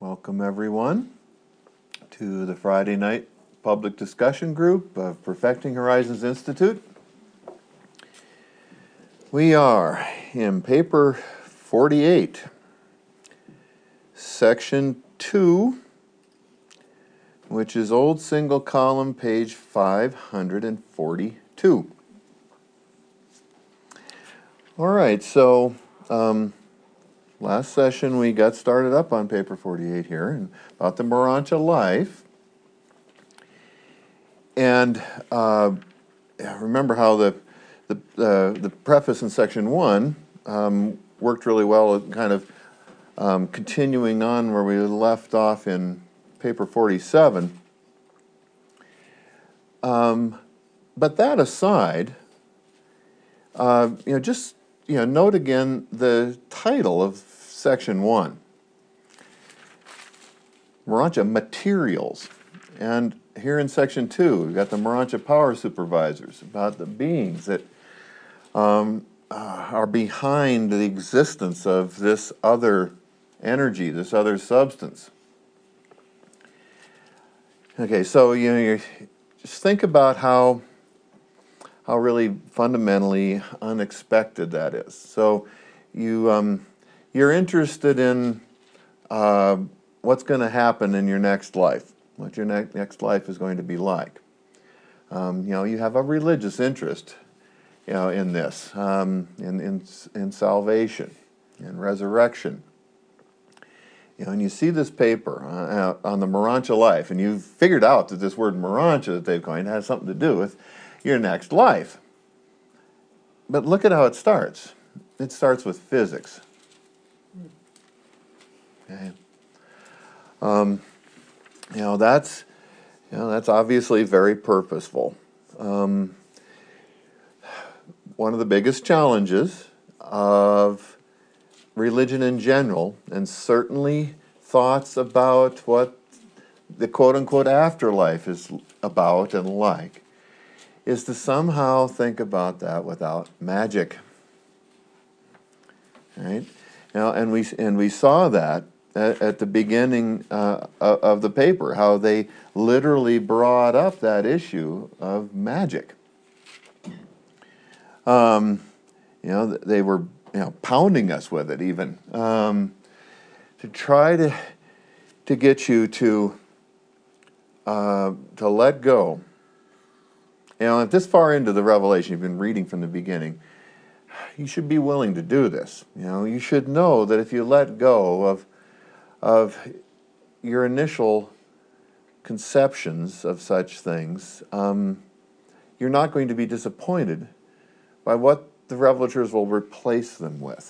Welcome everyone to the Friday night public discussion group of Perfecting Horizons Institute. We are in paper 48, section 2, which is old single column, page 542. All right, so last session we got started up on paper 48 here and about the Morontia life. And remember how the preface in section 1 worked really well at kind of continuing on where we left off in paper 47. But that aside, just note again the title of section 1, Morontia Materials. And here in section 2, we've got the Morontia Power Supervisors, about the beings that are behind the existence of this other energy, this other substance. Okay, so you just think about how really fundamentally unexpected that is. So you're interested in what's going to happen in your next life, what your next life is going to be like. You have a religious interest, in this, in salvation, in resurrection. And you see this paper on the Morontia life, and you've figured out that this word Morontia that they've coined has something to do with your next life. But look at how it starts. It starts with physics. Okay. That's obviously very purposeful. One of the biggest challenges of religion in general, and certainly thoughts about what the quote-unquote afterlife is about and like, is to somehow think about that without magic. Right? And we saw that at the beginning of the paper, how they literally brought up that issue of magic. They were pounding us with it even to try to get you to let go. If this far into the Revelation, you've been reading from the beginning, you should be willing to do this. You should know that if you let go of your initial conceptions of such things, you're not going to be disappointed by what the revelators will replace them with.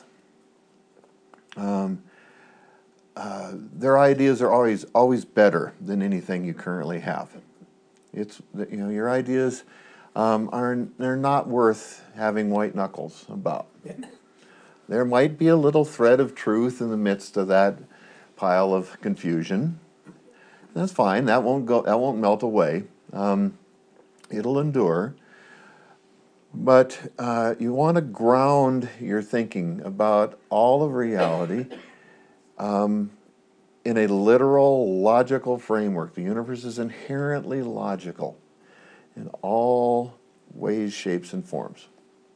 Their ideas are always better than anything you currently have. It's your ideas they're not worth having white knuckles about. There might be a little thread of truth in the midst of that pile of confusion. That's fine. That won't melt away. It'll endure. But you want to ground your thinking about all of reality in a literal, logical framework. The universe is inherently logical in all ways, shapes, and forms.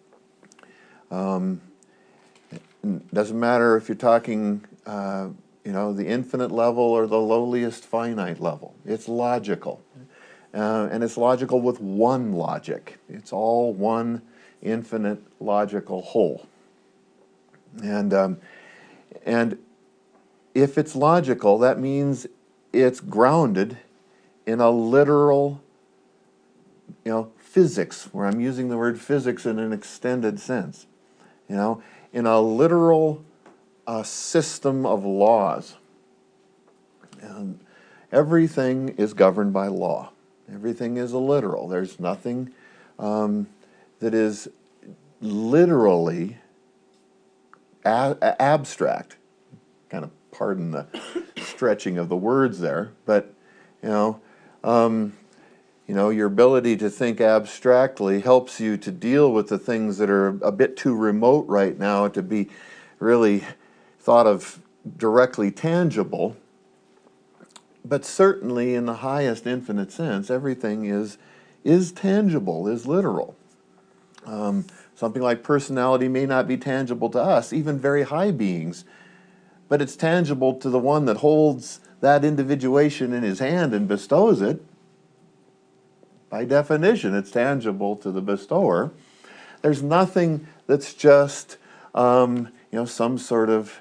It doesn't matter if you're talking, the infinite level or the lowliest finite level. It's logical. And it's logical with one logic. It's all one infinite logical whole. And if it's logical, that means it's grounded in a literal, physics, where I'm using the word physics in an extended sense. In a literal system of laws. And everything is governed by law. Everything is a literal. There's nothing that is literally abstract. Kind of pardon the stretching of the words there, but your ability to think abstractly helps you to deal with the things that are a bit too remote right now to be really thought of directly tangible. but certainly in the highest infinite sense, everything is tangible, is literal. Something like personality may not be tangible to us, even very high beings, but it's tangible to the one that holds that individuation in his hand and bestows it. By definition, it's tangible to the bestower. There's nothing that's just, some sort of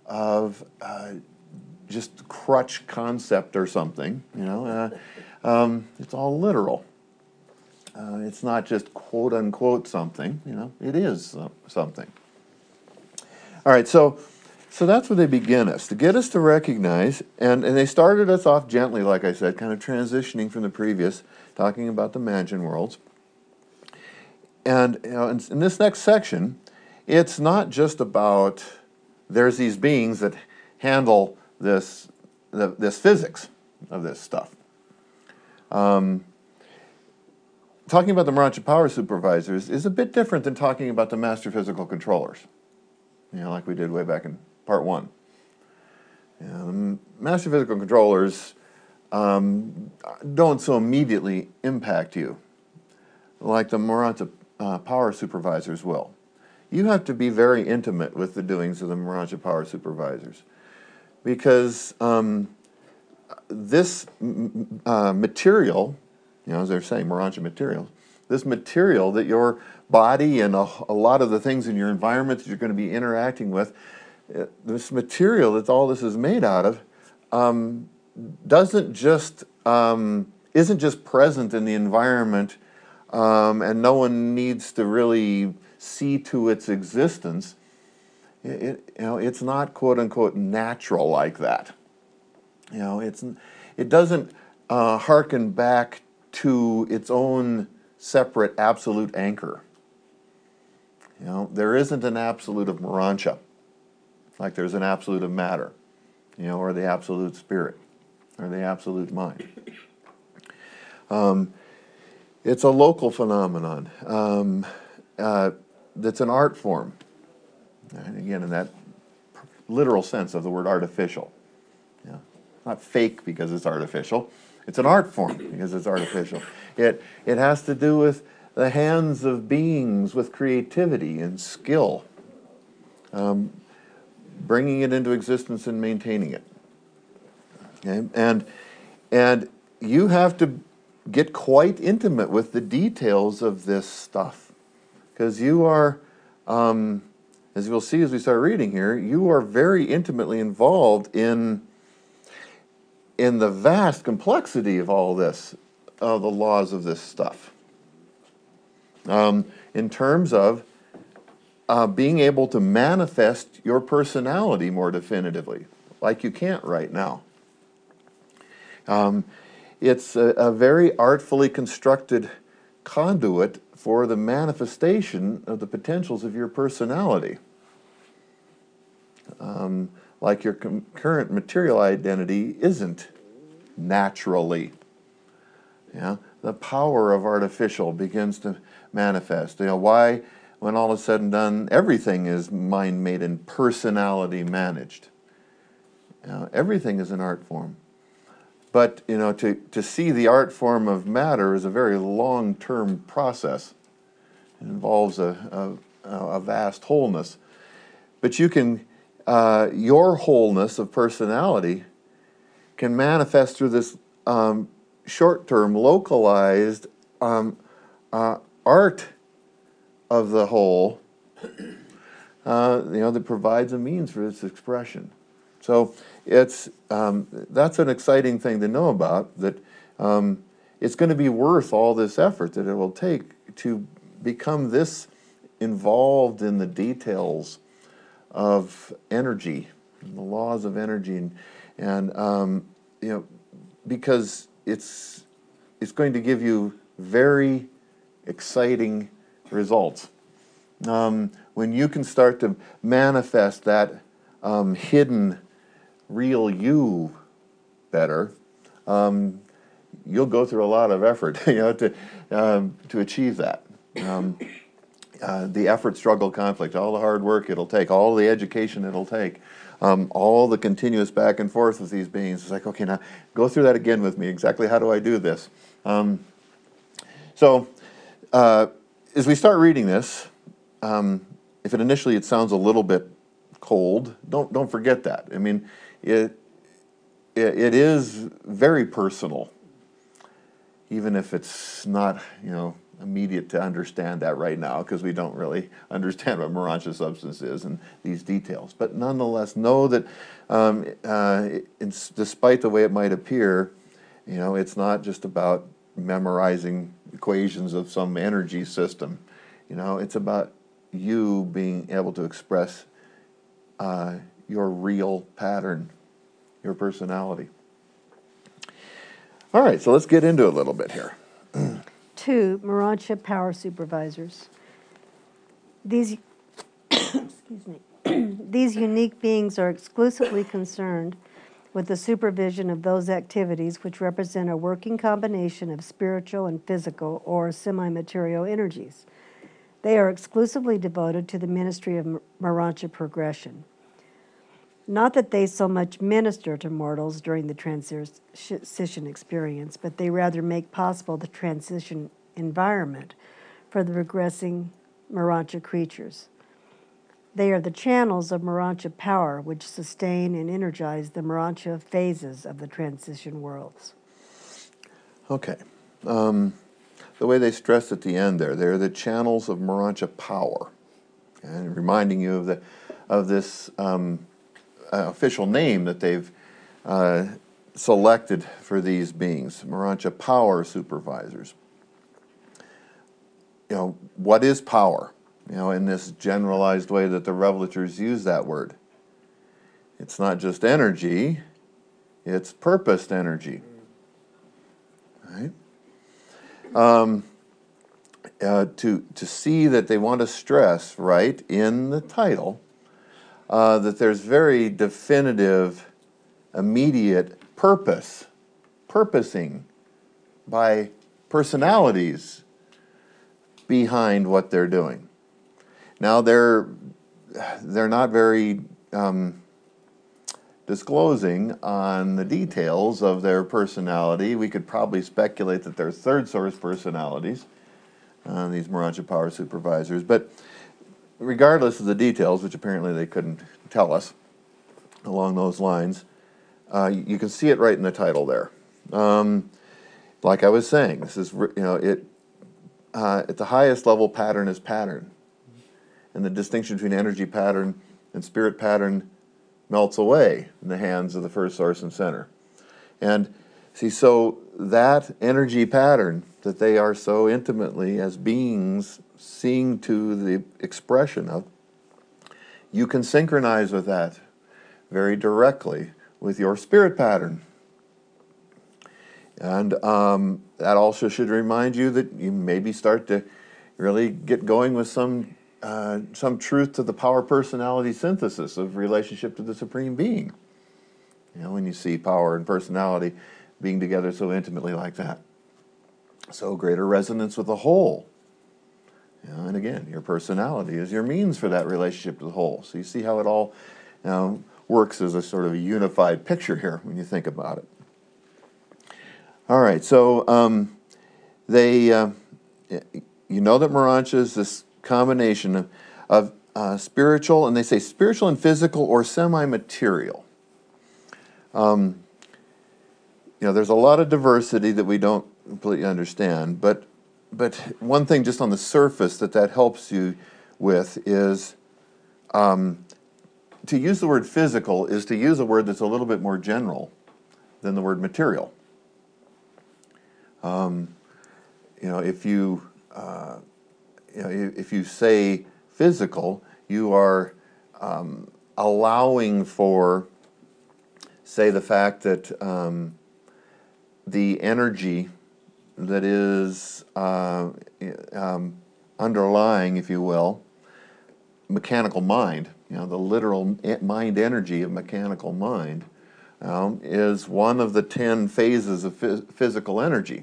just crutch concept or something. It's all literal. It's not just quote unquote something. It is something. All right, so that's where they begin us, to get us to recognize, and they started us off gently, like I said, kind of transitioning from the previous, talking about the Imagine worlds. And in this next section, it's not just about there's these beings that handle this physics of this stuff. Talking about the Morontia Power Supervisors is a bit different than talking about the Master Physical Controllers, like we did way back in Part 1. Master Physical Controllers don't so immediately impact you like the Morontia Power Supervisors will. You have to be very intimate with the doings of the Morontia Power Supervisors, because this material, as they're saying, Morontia material, this material that your body and a lot of the things in your environment that you're going to be interacting with, this material that all this is made out of, isn't just present in the environment, and no one needs to really see to its existence. It's not quote unquote natural like that. It doesn't hearken back to its own separate absolute anchor. There isn't an absolute of Morontia, like there's an absolute of matter, or the absolute spirit, or the absolute mind. It's a local phenomenon that's an art form. And again, in that literal sense of the word artificial. Not fake because it's artificial. It's an art form because it's artificial. It has to do with the hands of beings with creativity and skill, bringing it into existence and maintaining it. Okay? And you have to get quite intimate with the details of this stuff, because you are, as we'll see as we start reading here, you are very intimately involved in the vast complexity of all this, the laws of this stuff. In terms of being able to manifest your personality more definitively, like you can't right now. It's a very artfully constructed conduit for the manifestation of the potentials of your personality. Like your current material identity isn't naturally. The power of artificial begins to manifest. Why, when all is said and done, everything is mind-made and personality managed. Everything is an art form. But, to see the art form of matter is a very long-term process. It involves a vast wholeness. But you can, your wholeness of personality can manifest through this short-term, localized art of the whole, that provides a means for its expression. So that's an exciting thing to know about, that it's going to be worth all this effort that it will take to become this involved in the details of energy, and the laws of energy, and because it's going to give you very exciting results. When you can start to manifest that hidden real you better, you'll go through a lot of effort, to achieve that. The effort, struggle, conflict, all the hard work it'll take, all the education it'll take, all the continuous back and forth with these beings. It's like, okay, now go through that again with me. Exactly how do I do this? So as we start reading this, if initially it sounds a little bit cold, don't forget that. I mean, it is very personal, even if it's not, immediate to understand that right now, because we don't really understand what Morontia substance is and these details. But nonetheless, know that despite the way it might appear, it's not just about memorizing equations of some energy system. It's about you being able to express your real pattern, your personality. All right, so let's get into it a little bit here. 2. Morontia Power Supervisors. These excuse me. These unique beings are exclusively concerned with the supervision of those activities which represent a working combination of spiritual and physical or semi-material energies. They are exclusively devoted to the ministry of Morontia progression. Not that they so much minister to mortals during the transition experience, but they rather make possible the transition environment for the regressing Morontia creatures. They are the channels of Morontia power which sustain and energize the Morontia phases of the transition worlds. Okay. The way they stress at the end there, they're the channels of Morontia power. And reminding you of this official name that they've selected for these beings, Morontia Power Supervisors. What is power? In this generalized way that the revelators use that word. It's not just energy, it's purposed energy. Right? To see that they want to stress, right, in the title, that there's very definitive, immediate purposing by personalities behind what they're doing. Now they're not very disclosing on the details of their personality. We could probably speculate that they're third source personalities, these Morontia Power Supervisors, but regardless of the details, which apparently they couldn't tell us along those lines, you can see it right in the title there. Like I was saying, this is, at the highest level, pattern is pattern. And the distinction between energy pattern and spirit pattern melts away in the hands of the first source and center. And see, so that energy pattern that they are so intimately as beings seeing to the expression of, you can synchronize with that very directly with your spirit pattern. And that also should remind you that you maybe start to really get going with some truth to the power personality synthesis of relationship to the Supreme Being. When you see power and personality being together so intimately like that. So greater resonance with the whole. And again, your personality is your means for that relationship to the whole. So you see how it all works as a sort of a unified picture here when you think about it. All right, so you know that Morontia is this combination of spiritual, and they say spiritual and physical or semi-material. There's a lot of diversity that we don't completely understand, but one thing just on the surface that helps you with is to use the word physical is to use a word that's a little bit more general than the word material. If you say physical, you are allowing for, say, the fact that the energy that is underlying, if you will, mechanical mind, the literal mind energy of mechanical mind, is one of the 10 phases of physical energy.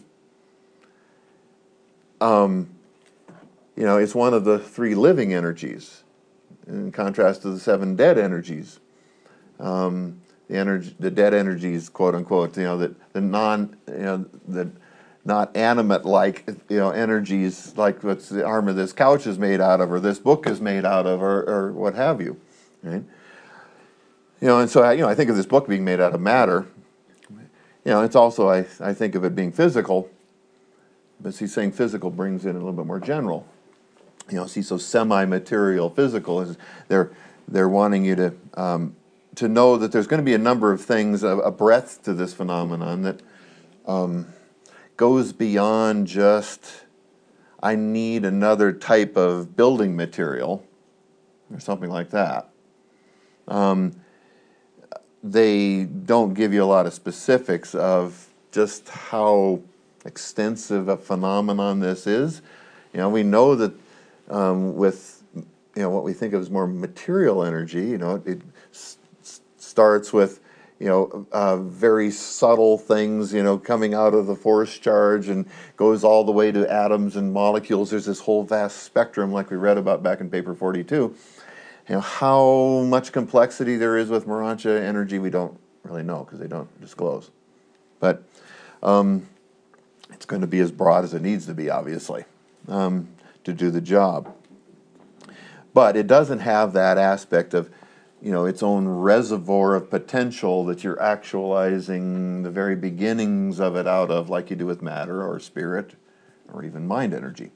It's one of the 3 living energies, in contrast to the 7 dead energies the energy, the dead energies, quote unquote, that the non, the not animate like, energies, like what's the armor this couch is made out of, or this book is made out of, or what have you, right? And so I think of this book being made out of matter. It's also I think of it being physical, but see, saying physical brings in a little bit more general. See, so semi-material, physical is they're wanting you to know that there's going to be a number of things, a breadth to this phenomenon that goes beyond just, I need another type of building material, or something like that. They don't give you a lot of specifics of just how extensive a phenomenon this is. We know that with what we think of as more material energy, it starts with very subtle things, coming out of the force charge and goes all the way to atoms and molecules. There's this whole vast spectrum, like we read about back in paper 42. How much complexity there is with Morontia energy, we don't really know because they don't disclose. But it's going to be as broad as it needs to be, obviously, to do the job. But it doesn't have that aspect of its own reservoir of potential that you're actualizing the very beginnings of it out of, like you do with matter or spirit or even mind energy.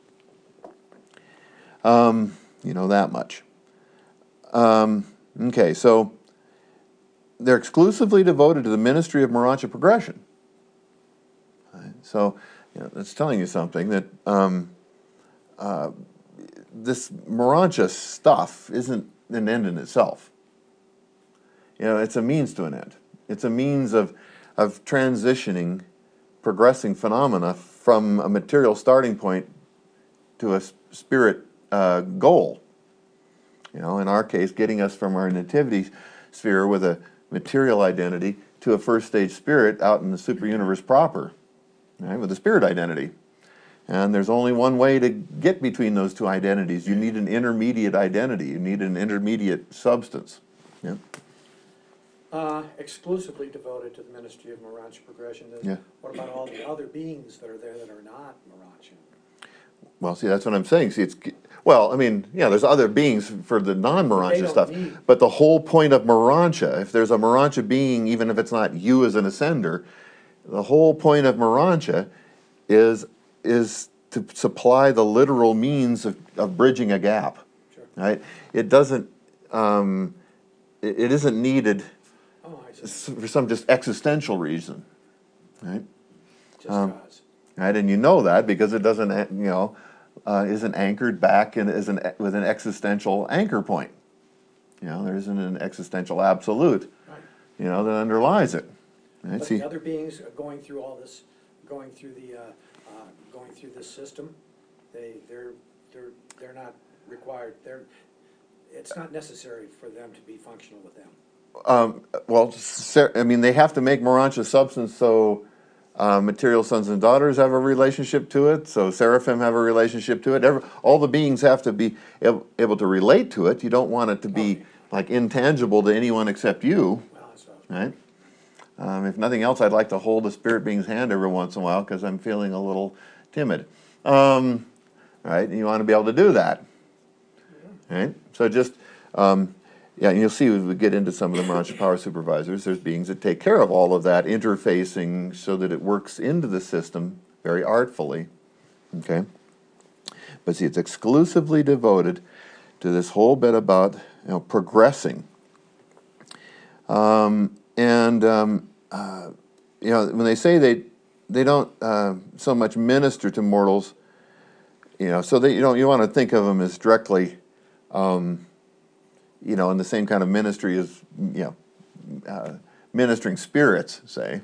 That much. Okay, so they're exclusively devoted to the ministry of Morontia progression. Right, so that's telling you something that this Morontia stuff isn't an end in itself. It's a means to an end. It's a means of transitioning, progressing phenomena from a material starting point to a spirit goal. In our case, getting us from our nativity sphere with a material identity to a first stage spirit out in the super universe proper, right, with a spirit identity. And there's only one way to get between those two identities. You need an intermediate identity. You need an intermediate substance. Yeah. Exclusively devoted to the ministry of Morontia progression. Yeah. What about all the other beings that are there that are not Morontia? Well, see, that's what I'm saying. See, there's other beings for the non-Morontia stuff. But the whole point of Morontia, if there's a Morontia being, even if it's not you as an ascender, the whole point of Morontia is to supply the literal means of bridging a gap. Sure. Right? It doesn't. It isn't needed for some just existential reason, right? Just cause. Right, and you know that because it doesn't, isn't anchored back with an existential anchor point. There isn't an existential absolute, Right. that underlies it. Right? But See, the other beings are going through all this, going through this system, they're not required. It's not necessary for them to be functional with them. they have to make Morontia substance so material sons and daughters have a relationship to it, so seraphim have a relationship to it. All the beings have to be able to relate to it. You don't want it to be like intangible to anyone except you, Well, that's right? If nothing else, I'd like to hold a spirit being's hand every once in a while because I'm feeling a little timid. Right? And you want to be able to do that. Right? So just, and you'll see as we get into some of the Morontia power supervisors, there's beings that take care of all of that interfacing so that it works into the system very artfully. Okay? But see, it's exclusively devoted to this whole bit about progressing. When they say they don't so much minister to mortals, so you want to think of them as directly, in the same kind of ministry as ministering spirits, say.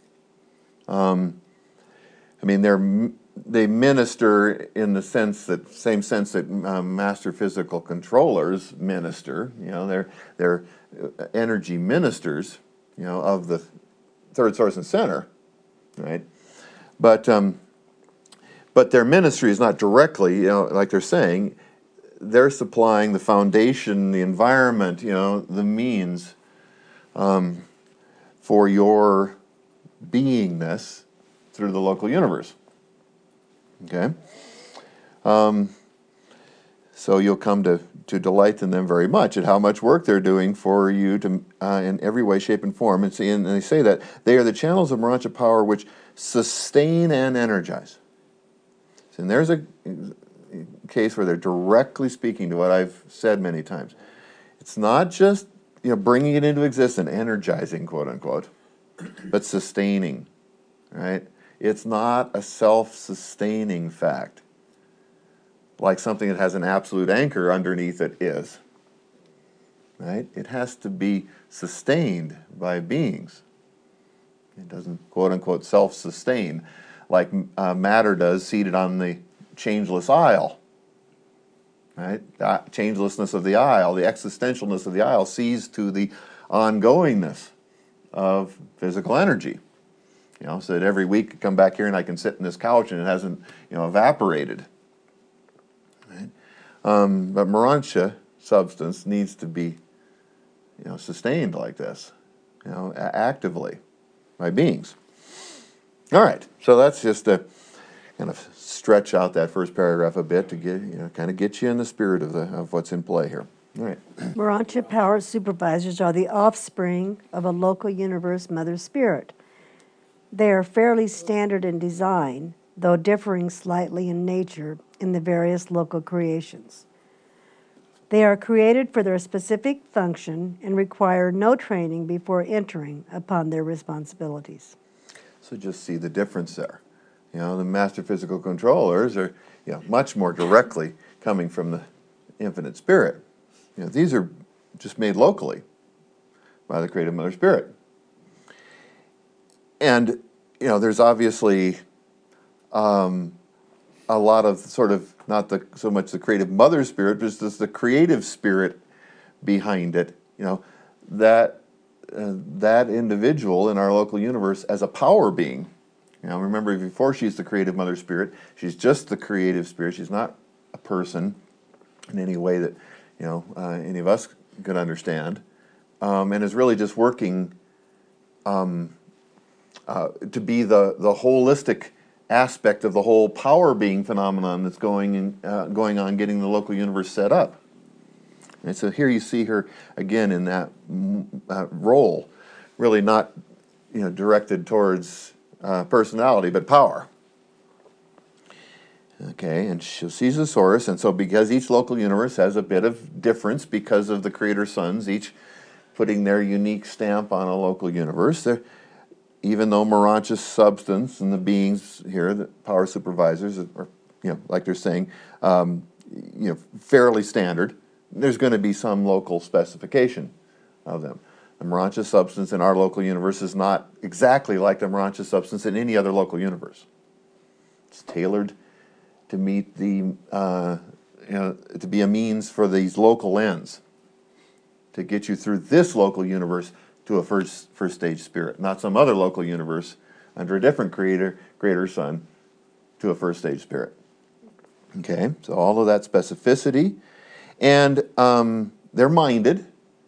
They minister in the same sense that master physical controllers minister. They're energy ministers, of the third source and center, right? But their ministry is not directly, like they're saying. They're supplying the foundation, the environment, the means for your beingness through the local universe. Okay? So you'll come to delight in them very much at how much work they're doing for you to in every way, shape, and form. And they say that they are the channels of Morontia power which sustain and energize. And there's a case where they're directly speaking to what I've said many times. It's not just bringing it into existence, energizing, quote unquote, but sustaining. Right? It's not a self-sustaining fact, like something that has an absolute anchor underneath it is. Right? It has to be sustained by beings. It doesn't, quote unquote, self-sustain like matter does seated on the changeless isle. Right? The changelessness of the isle, the existentialness of the isle sees to the ongoingness of physical energy. So that every week I come back here and I can sit in this couch and it hasn't evaporated. Right? But Morontia substance needs to be sustained like this, actively by beings. All right, so that's just to kind of stretch out that first paragraph a bit to get kind of get you in the spirit of what's in play here. All right. Morontia power supervisors are the offspring of a local universe mother spirit. They are fairly standard in design, though differing slightly in nature in the various local creations. They are created for their specific function and require no training before entering upon their responsibilities. So just see the difference there. The master physical controllers are much more directly coming from the infinite spirit. These are just made locally by the creative mother spirit. And, there's obviously a lot of sort of, not so much the creative mother spirit, but just the creative spirit behind it, that individual in our local universe as a power being. Remember, before she's the creative mother spirit, she's just the creative spirit. She's not a person in any way that, any of us could understand, and is really just working to be the holistic aspect of the whole power being phenomenon that's going on, getting the local universe set up. And so here you see her again in that role, really not directed towards personality, but power. Okay, and she's the source, and so because each local universe has a bit of difference because of the creator sons, each putting their unique stamp on a local universe, even though Morontia substance and the beings here, the power supervisors, are, like they're saying, fairly standard, there's going to be some local specification of them. The Morontia substance in our local universe is not exactly like the Morontia substance in any other local universe. It's tailored to meet the, to be a means for these local ends, to get you through this local universe to a first stage spirit, not some other local universe under a different creator son to a first stage spirit. Okay, so all of that specificity, and they're minded,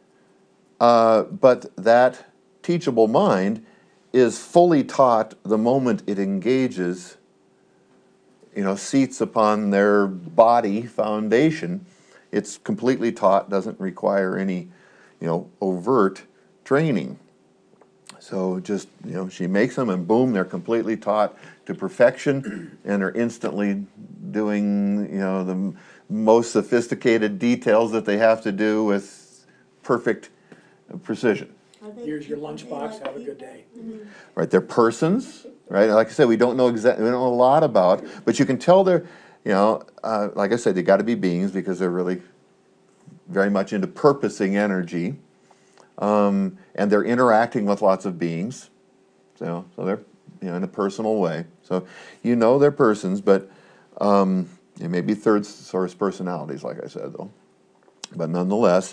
but that teachable mind is fully taught the moment it engages, seats upon their body foundation. It's completely taught, doesn't require any, overt training. So just, she makes them and boom, they're completely taught to perfection and are instantly doing, the most sophisticated details that they have to do with perfect precision. Here's your lunchbox, have a good day. Right, they're persons, right? Like I said, we don't know a lot about, but you can tell they're, like I said, they got to be beings because they're really very much into purposing energy. And they're interacting with lots of beings, so they're in a personal way. So they're persons, but it may be third source personalities, like I said, though. But nonetheless,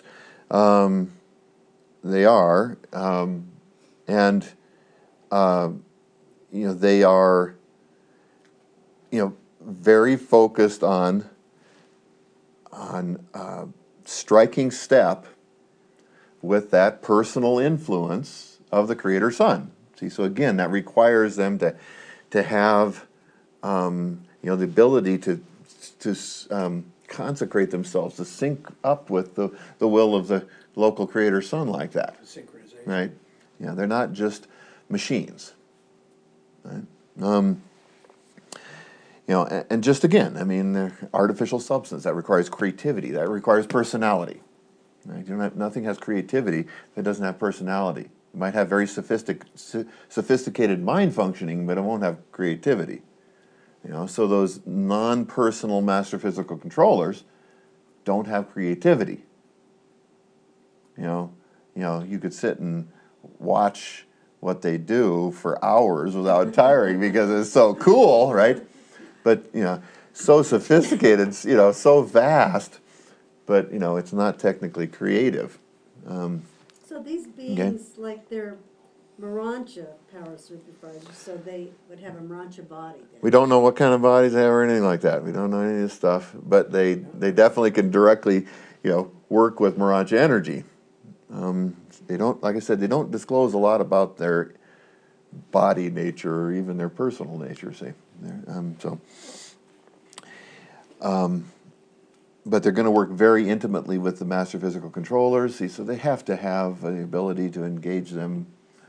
they are, and they are, very focused on striking step with that personal influence of the Creator Son. See, so again, that requires them to have the ability to consecrate themselves, to sync up with the will of the local Creator Son like that, Synchronization. right? They're not just machines, right? And just again, I mean, they're artificial substance that requires creativity, that requires personality. Right? Nothing has creativity that doesn't have personality. It might have very sophisticated mind functioning, but it won't have creativity. So those non-personal master physical controllers don't have creativity. You could sit and watch what they do for hours without tiring because it's so cool, right? But so sophisticated, so vast, but it's not technically creative. So these beings, like they're Morontia power supervisors, so they would have a Morontia body then. We don't know what kind of bodies they have or anything like that. We don't know any of this stuff, but they definitely can directly, work with Morontia energy. They don't, like I said, they don't disclose a lot about their body nature or even their personal nature. See, but they're going to work very intimately with the master physical controllers. See, so they have to have the ability to engage them.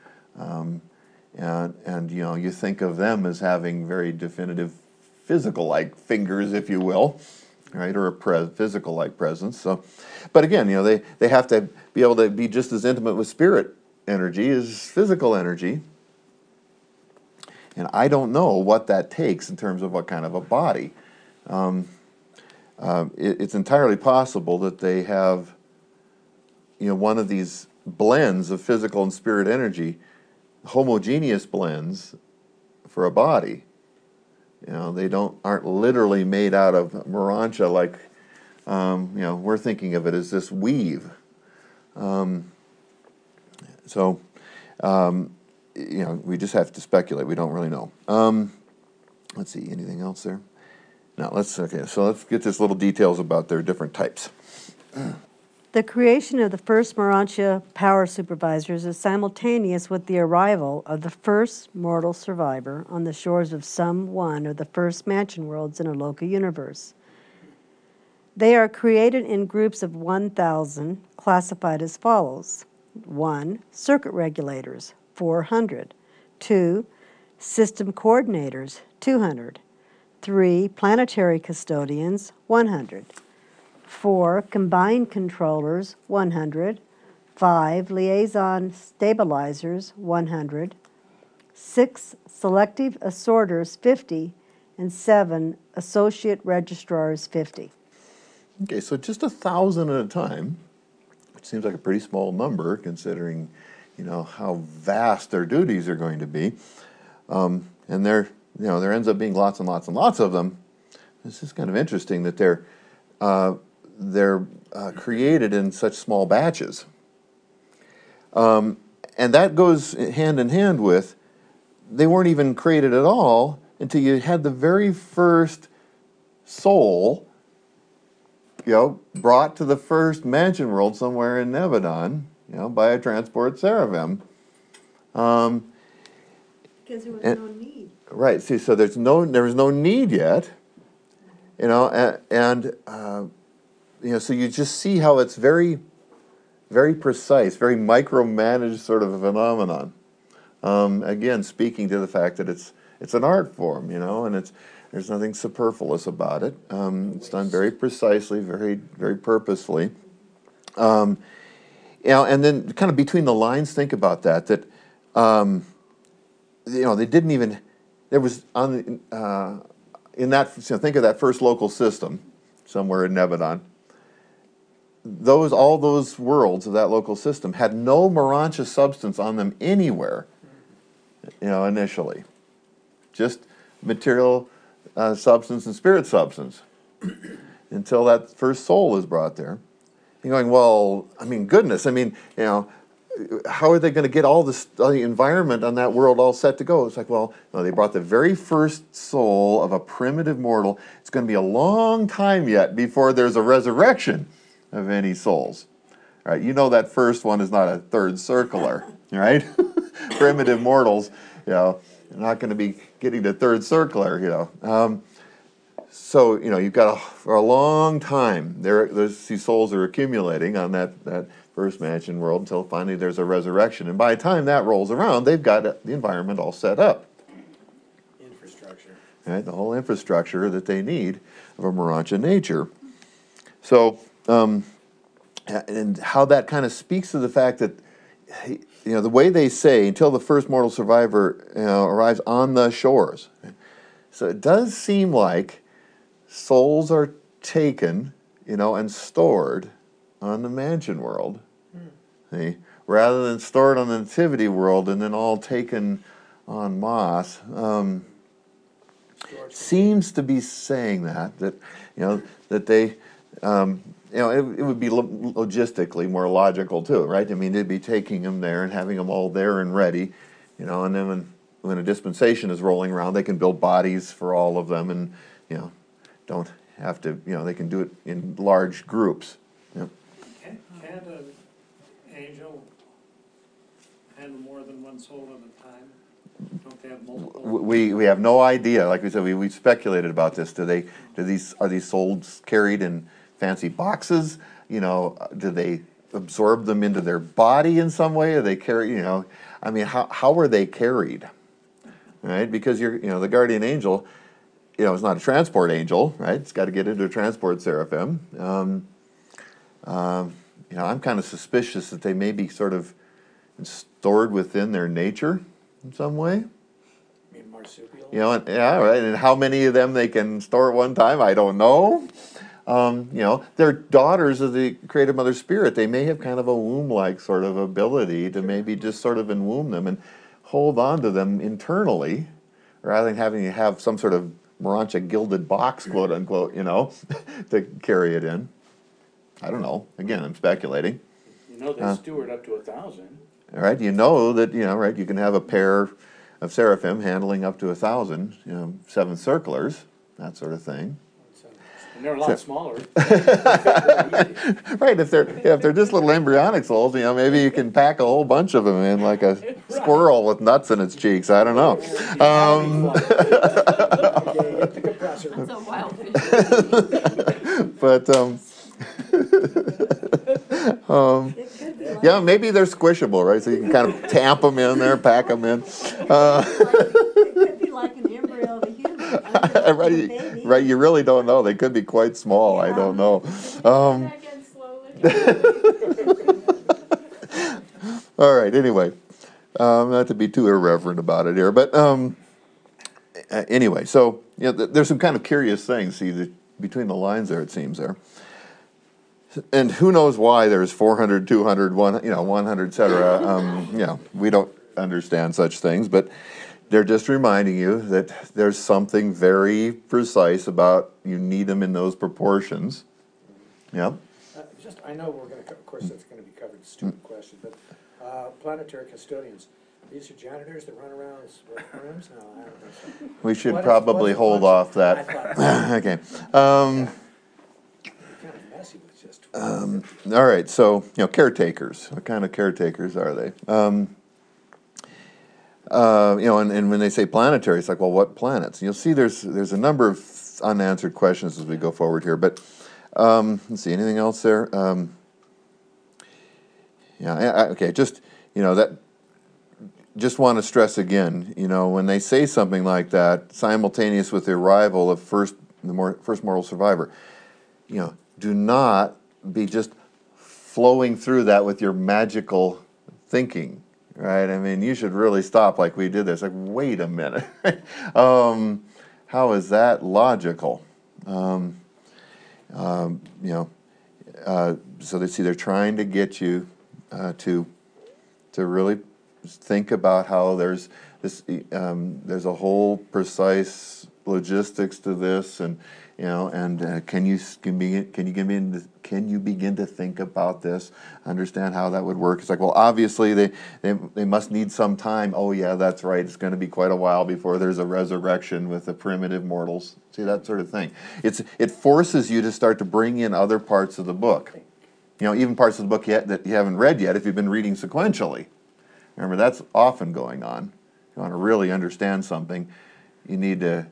And you think of them as having very definitive physical-like fingers, if you will, right, or a physical-like presence. So, but again, they have to be able to be just as intimate with spirit energy as physical energy. And I don't know what that takes in terms of what kind of a body. It's entirely possible that they have, one of these blends of physical and spirit energy, homogeneous blends for a body. They aren't literally made out of Morontia like, we're thinking of it as this weave. We just have to speculate. We don't really know. Let's see, anything else there? No, so let's get this little details about their different types. The creation of the first Morontia power supervisors is simultaneous with the arrival of the first mortal survivor on the shores of some one of the first mansion worlds in a local universe. They are created in groups of 1,000, classified as follows. 1. Circuit regulators, 400. 2. System coordinators, 200. 3. Planetary custodians, 100. 4. Combined controllers, 100. 5. Liaison stabilizers, 100. 6. Selective assorters, 50. And 7. Associate registrars, 50. Okay, so just 1,000 at a time, which seems like a pretty small number considering, how vast their duties are going to be. And there ends up being lots and lots and lots of them. This is kind of interesting that they're created in such small batches. And that goes hand in hand with, they weren't even created at all until you had the very first soul, brought to the first mansion world somewhere in Nevadon, by a transport seraphim. Because there was no need. Right. See, so there was no need yet, so you just see how it's very, very precise, very micromanaged sort of a phenomenon. Again, speaking to the fact that it's an art form, and there's nothing superfluous about it. It's done very precisely, very, very purposefully. And then kind of between the lines, think about that. They didn't even. There was in that. Think of that first local system somewhere in Nevadon. All those worlds of that local system had no Morontia substance on them anywhere. Initially, just material. Substance and spirit substance until that first soul is brought there. You're going, well, goodness, how are they going to get all the environment on that world all set to go? It's like, well, no, they brought the very first soul of a primitive mortal. It's going to be a long time yet before there's a resurrection of any souls. right? You know that first one is not a third circular, right? Primitive mortals, you know, are not going to be getting to third circular, you know. So, you know, you've got for a long time, these souls are accumulating on that first mansion world until finally there's a resurrection. And by the time that rolls around, they've got the environment all set up. Infrastructure. Right? The whole infrastructure that they need of a Morontia nature. So, and how that kind of speaks to the fact that, you know, the way they say, until the first mortal survivor, you know, arrives on the shores. So it does seem like souls are taken, you know, and stored on the mansion world, see, rather than stored on the nativity world and then all taken en masse. Seems to be saying that you know, that they, you know, it would be logistically more logical too, right? I mean, they'd be taking them there and having them all there and ready, you know, and then when a dispensation is rolling around, they can build bodies for all of them, and, you know, don't have to, you know, they can do it in large groups. Yep. Can't an angel handle more than one soul at a time? Don't they have multiple? We have no idea. Like we said, we speculated about this. Are these souls carried in fancy boxes? You know, do they absorb them into their body in some way? Are they carry? You know, I mean, how are they carried? Right? Because you know, the guardian angel, you know, it's not a transport angel, right? It's got to get into a transport seraphim. You know, I'm kind of suspicious that they may be sort of stored within their nature in some way. I mean, marsupial. You know, and, yeah, right. And how many of them they can store at one time, I don't know. You know, they're daughters of the creative mother spirit. They may have kind of a womb-like sort of ability to maybe just sort of womb them and hold on to them internally, rather than having to have some sort of Morontia gilded box, quote unquote, you know, to carry it in. I don't know. Again, I'm speculating. You know, they steward up to 1,000. All right, you know that, you know, right, you can have a pair of seraphim handling up to 1,000, you know, 7 circlers, that sort of thing. And they're a lot smaller. Right, if they're just little embryonic souls, you know, maybe you can pack a whole bunch of them in like a squirrel with nuts in its cheeks. I don't know. That's a wild fish. But yeah, maybe they're squishable, right? So you can kind of tamp them in there, pack them in. It could be like an embryo of a human. I mean, a baby. Right, you really don't know. They could be quite small. I don't know. Back in slowly. All right. Anyway, not to be too irreverent about it here, but anyway, so you know, there's some kind of curious things. See, between the lines there, it seems there. And who knows why there's 400, 200, 100, etc. You know, we don't understand such things, but they're just reminding you that there's something very precise about you need them in those proportions. Yeah. I know we're going to, of course, that's going to be covered, stupid question, but planetary custodians, these are janitors that run around as rooms? No, I don't think so. We should What is- probably what's- hold what's- off that. I thought- Okay. Kind of messy with just. All right, so, you know, caretakers. What kind of caretakers are they? You know, and when they say planetary, it's like, well, what planets? And you'll see there's a number of unanswered questions as we go forward here. But let's see, anything else there? Yeah, okay, just, you know, that. Just want to stress again, you know, when they say something like that, simultaneous with the arrival of first mortal survivor, you know, do not be just flowing through that with your magical thinking, right? I mean, you should really stop like we did this. Like, wait a minute, how is that logical? You know, so they're trying to get you to really think about how there's this, there's a whole precise logistics to this, and you know, and can you begin to think about this, understand how that would work? It's like, well, obviously they must need some time. Oh yeah, that's right. It's going to be quite a while before there's a resurrection with the primitive mortals. See, that sort of thing. It forces you to start to bring in other parts of the book. You know, even parts of the book yet that you haven't read yet if you've been reading sequentially. Remember, that's often going on. You want to really understand something, you need to,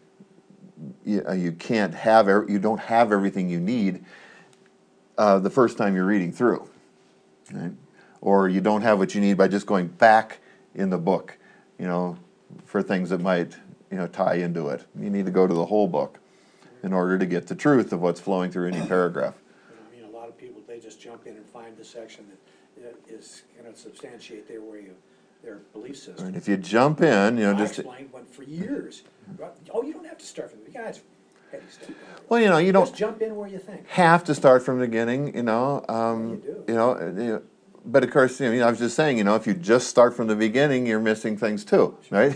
you can't have, you don't have everything you need the first time you're reading through. Right? Or you don't have what you need by just going back in the book, you know, for things that might, you know, tie into it. You need to go to the whole book in order to get the truth of what's flowing through any paragraph. I mean, a lot of people, they just jump in and find the section that is going to substantiate their way of, their belief system. And if you jump in, you know, I just, explained one for years. Oh, you don't have to start from the beginning. Guys, heavy stuff. well, you know, you don't Just jump in where you think. have to start from the beginning, you know. You do. You know, but of course, you know, I was just saying, you know, if you just start from the beginning, you're missing things too, right?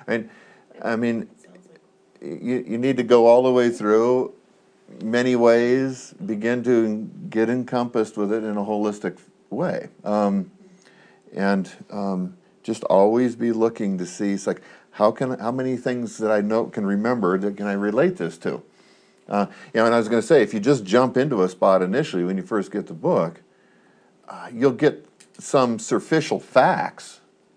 I mean, you need to go all the way through, many ways, begin to get encompassed with it in a holistic way, and just always be looking to see, it's like, how many things that I know can remember that can I relate this to? You know, and I was going to say, if you just jump into a spot initially when you first get the book, you'll get some superficial facts,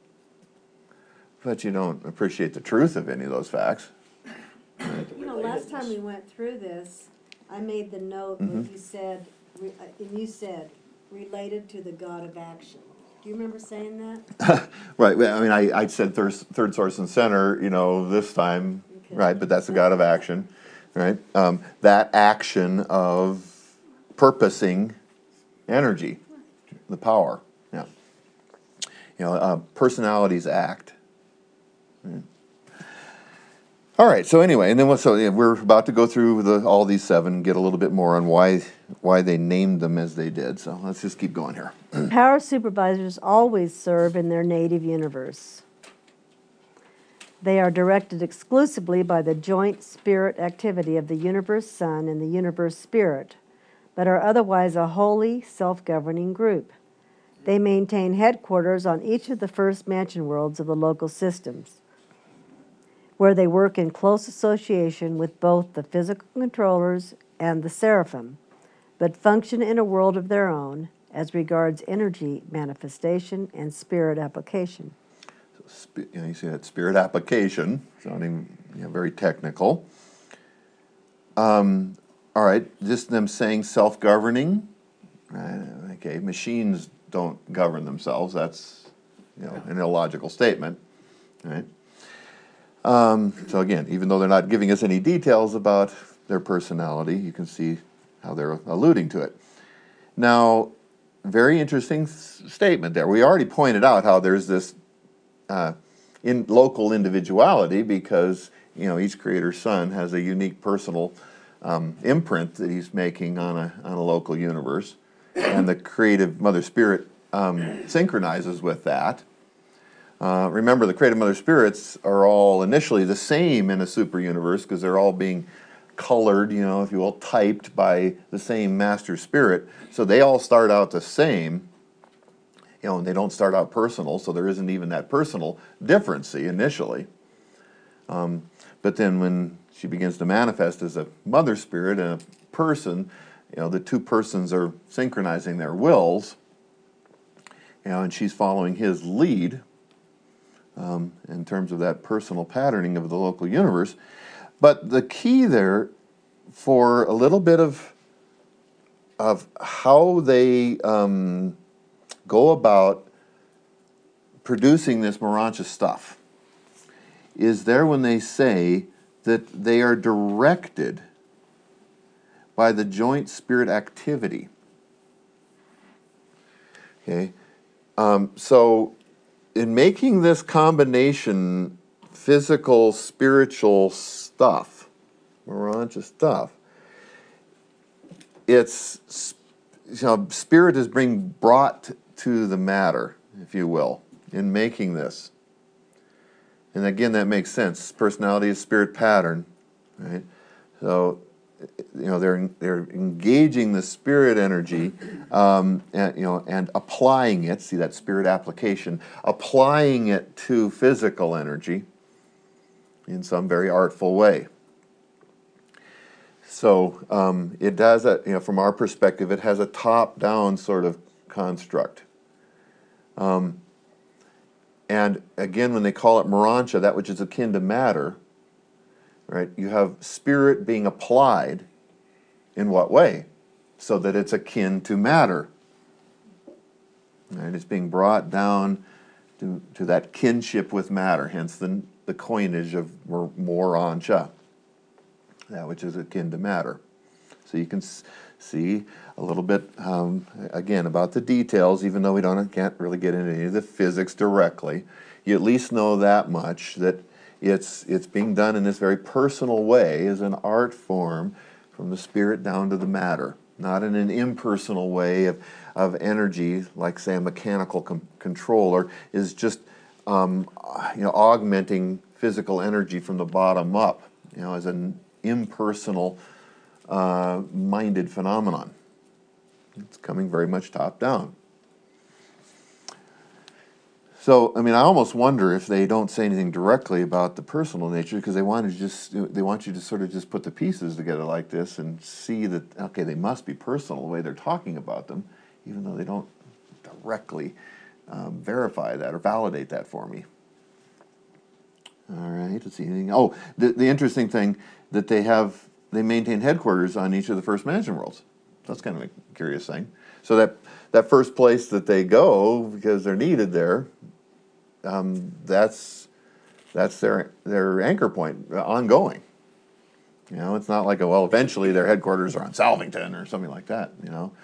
but you don't appreciate the truth of any of those facts. You know, last time we went through this, I made the note that you said, and you said, related to the God of action. Do you remember saying that? Right. Well, I mean, I said third source and center, you know, this time, Okay. right? But that's the God of action, right? That action of purposing energy, the power. Yeah. You know, personalities act. Yeah. All right. So anyway, and then we're about to go through all these 7, get a little bit more on why they named them as they did. So let's just keep going here. Power supervisors always serve in their native universe. They are directed exclusively by the joint spirit activity of the universe sun and the universe spirit, but are otherwise a wholly self-governing group. They maintain headquarters on each of the first mansion worlds of the local systems, where they work in close association with both the physical controllers and the seraphim, but function in a world of their own as regards energy manifestation and spirit application. You know, you see that spirit application, sounding very technical. All right, just them saying self-governing. Okay, machines don't govern themselves. That's an illogical statement, right? So again, even though they're not giving us any details about their personality, you can see how they're alluding to it. Now, very interesting statement there. We already pointed out how there's this in local individuality because each creator's son has a unique personal imprint that he's making on a local universe, and the creative Mother Spirit synchronizes with that. Remember, the creative Mother Spirits are all initially the same in a super universe because they're all being colored, if you will, typed by the same Master Spirit. So they all start out the same, and they don't start out personal, so there isn't even that personal difference initially. But then when she begins to manifest as a Mother Spirit and a person, the two persons are synchronizing their wills, and she's following his lead in terms of that personal patterning of the local universe. But the key there for a little bit of how they go about producing this Morontia stuff is there when they say that they are directed by the joint spirit activity. Okay, so in making this combination physical, spiritual stuff, Morontia stuff, it's spirit is being brought to the matter, if you will, in making this. And again, that makes sense. Personality is spirit pattern, right? So, they're engaging the spirit energy, and applying it. See that spirit application, applying it to physical energy in some very artful way. So it does, from our perspective, it has a top-down sort of construct. And again, when they call it Morontia, that which is akin to matter, right? You have spirit being applied in what way? So that it's akin to matter. Right? It's being brought down to that kinship with matter, hence the coinage of Morontia, that which is akin to matter. So you can see a little bit, again, about the details, even though can't really get into any of the physics directly. You at least know that much, that it's being done in this very personal way as an art form from the spirit down to the matter, not in an impersonal way of energy, like, say, a mechanical controller is just augmenting physical energy from the bottom up, as an impersonal minded phenomenon. It's coming very much top down. So, I almost wonder if they don't say anything directly about the personal nature, because they want you to sort of just put the pieces together like this and see that, okay, they must be personal the way they're talking about them, even though they don't directly verify that or validate that for me. All right, let's see anything. Oh, the interesting thing that they maintain headquarters on each of the first mansion worlds. That's kind of a curious thing. So that first place that they go, because they're needed there, that's their anchor point, ongoing. It's not like, eventually their headquarters are on Salvington or something like that,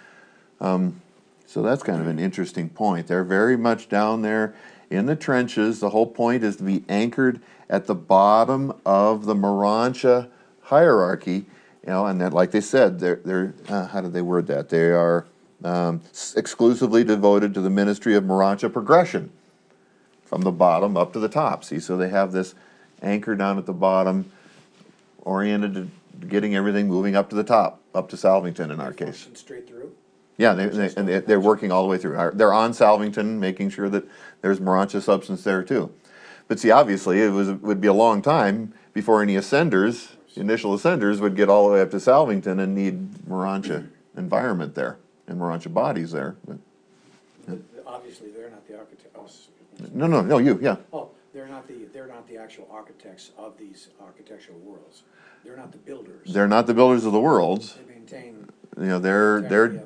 So that's kind of an interesting point. They're very much down there in the trenches. The whole point is to be anchored at the bottom of the Morontia hierarchy, and that, like they said, they're how did they word that? They are exclusively devoted to the ministry of Morontia progression, from the bottom up to the top. See, so they have this anchor down at the bottom, oriented to getting everything moving up to the top, up to Salvington in our case. Function straight through? Yeah, they're working all the way through. They're on Salvington, making sure that there's Morontia substance there too. But see, obviously, it would be a long time before any ascenders, initial ascenders, would get all the way up to Salvington and need Morontia environment there and Morontia bodies there. But Obviously, they're not the architects. no, yeah. Oh, they're not the actual architects of these architectural worlds. They're not the builders. They're not the builders of the worlds. They maintain. They're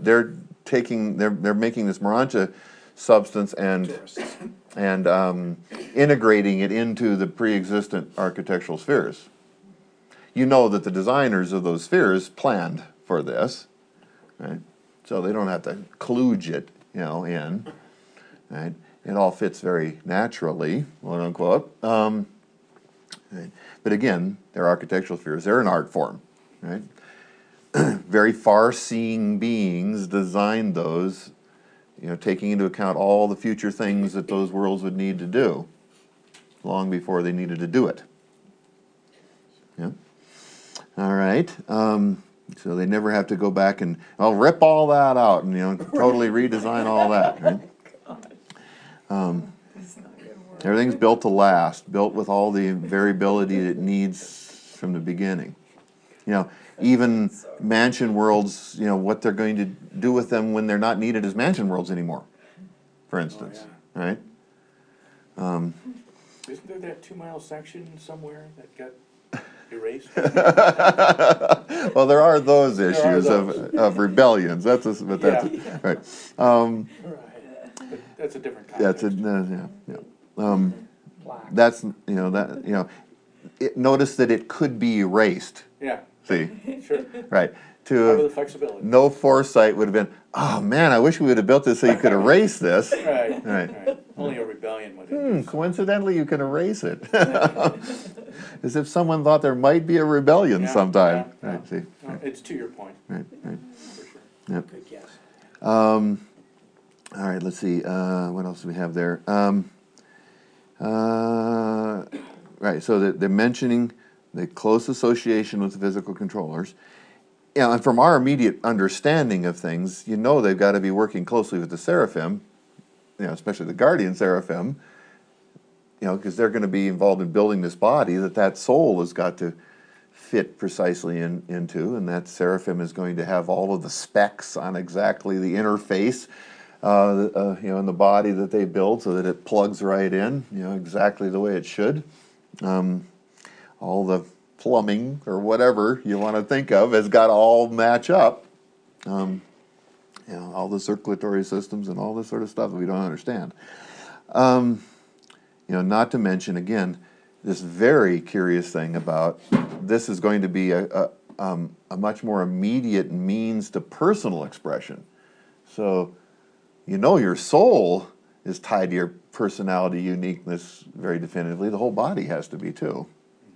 making this Morontia substance and Tourists. integrating it into the pre-existent architectural spheres. You know that the designers of those spheres planned for this, right? So they don't have to kludge it, in, right? It all fits very naturally, quote unquote. Right? But again, they're architectural spheres. They're an art form, right? Very far-seeing beings designed those, taking into account all the future things that those worlds would need to do, long before they needed to do it. Yeah. All right. So they never have to go back and rip all that out and totally redesign all that. Right? Everything's built to last, built with all the variability it needs from the beginning. Even mansion worlds, what they're going to do with them when they're not needed as mansion worlds anymore, for instance, right? Isn't there that 2-mile section somewhere that got erased? Well, there are those There are issues those. of rebellions. That's right. Right. But that's a different That's context. Plaque. that's notice that it could be erased. Yeah, See, sure. right? Part of the To flexibility. no foresight would have been, oh man, I wish we would have built this so you could erase this. Right, Right. right. Only a rebellion would do. Coincidentally, you can erase it. As if someone thought there might be a rebellion Yeah, sometime. yeah, Right, yeah. see, No, it's to your point, right. for sure. Yep. Good guess. All right, let's see. What else do we have there? Right, so they're mentioning the close association with the physical controllers. And from our immediate understanding of things, they've got to be working closely with the Seraphim, especially the Guardian Seraphim, because they're going to be involved in building this body, that soul has got to fit precisely into, and that Seraphim is going to have all of the specs on exactly the interface, in the body that they build, so that it plugs right in, exactly the way it should. All the plumbing or whatever you want to think of has got to all match up. All the circulatory systems and all this sort of stuff that we don't understand. Not to mention, again, this very curious thing about this is going to be a much more immediate means to personal expression. So, your soul is tied to your personality uniqueness very definitively. The whole body has to be too.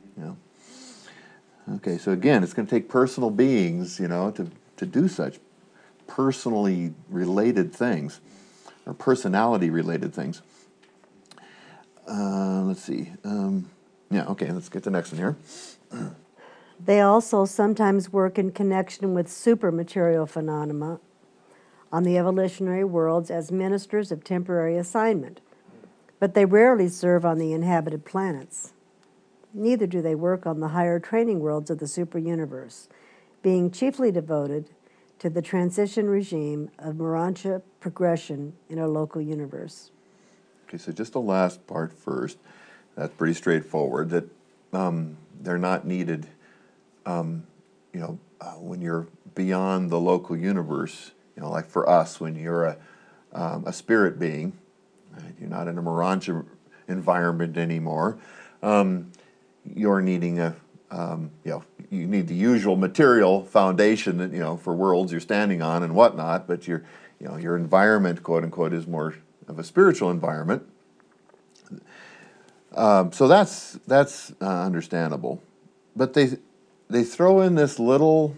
Okay, so again, it's going to take personal beings, to do such personally related things, or personality related things. Let's see. Okay, let's get to the next one here. They also sometimes work in connection with supermaterial phenomena on the evolutionary worlds as ministers of temporary assignment, but they rarely serve on the inhabited planets. Neither do they work on the higher training worlds of the superuniverse, being chiefly devoted to the transition regime of Morontia progression in a local universe. Okay, so just the last part first. That's pretty straightforward, that they're not needed, when you're beyond the local universe, like for us, when you're a spirit being, right? You're not in a Morontia environment anymore. You're needing you need the usual material foundation that, for worlds you're standing on and whatnot, but your environment, quote unquote, is more of a spiritual environment. So that's understandable, but they throw in this little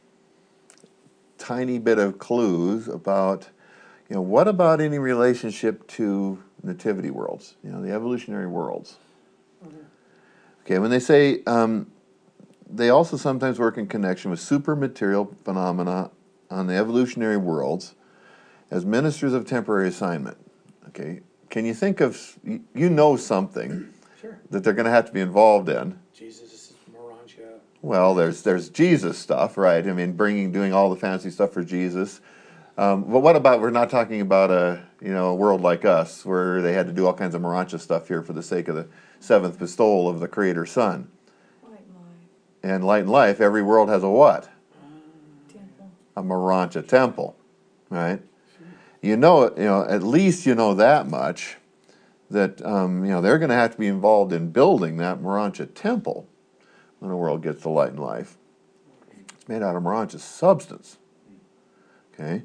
tiny bit of clues about, what about any relationship to nativity worlds, the evolutionary worlds. Okay, when they say they also sometimes work in connection with supermaterial phenomena on the evolutionary worlds as ministers of temporary assignment. Okay, can you think of, something Sure. that they're going to have to be involved in? Jesus, Morontia. Well, there's Jesus stuff, right? I mean, doing all the fancy stuff for Jesus. But what about, we're not talking about a world like us where they had to do all kinds of Morontia stuff here for the sake of the seventh bestowal of the Creator Son. Light and life, And light and life, every world has a what? temple. A Morontia temple, right? At least that much, that they're going to have to be involved in building that Morontia temple when the world gets to light and life. It's made out of Morontia substance. Okay.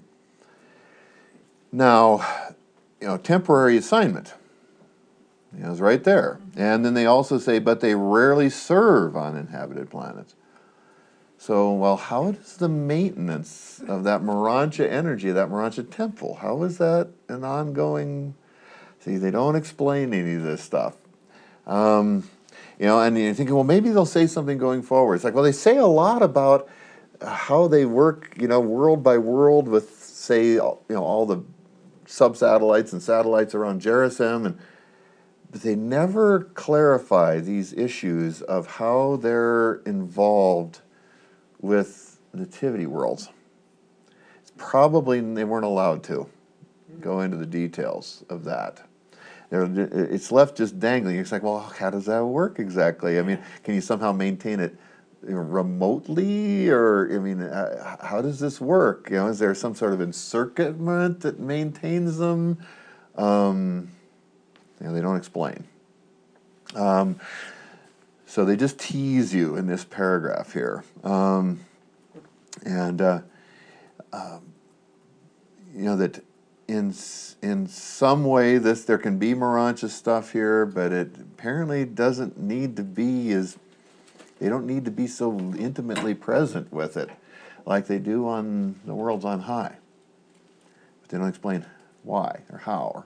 Now, temporary assignment. It's right there. And then they also say, but they rarely serve on inhabited planets. So, well, how does the maintenance of that Morontia energy, that Morontia temple, how is that an ongoing? See, they don't explain any of this stuff. And you're thinking, well, maybe they'll say something going forward. It's like, well, they say a lot about how they work, world by world with, say, all the sub-satellites and satellites around Gerisem, but they never clarify these issues of how they're involved with nativity worlds. It's probably they weren't allowed to go into the details of that. It's left just dangling. It's like, well, how does that work exactly? I mean, can you somehow maintain it remotely, or how does this work? Is there some sort of encircuitment that maintains them? They don't explain. So they just tease you in this paragraph here, that in some way there can be Morontia stuff here, but it apparently doesn't need to be they don't need to be so intimately present with it like they do on the worlds on high. But they don't explain why or how.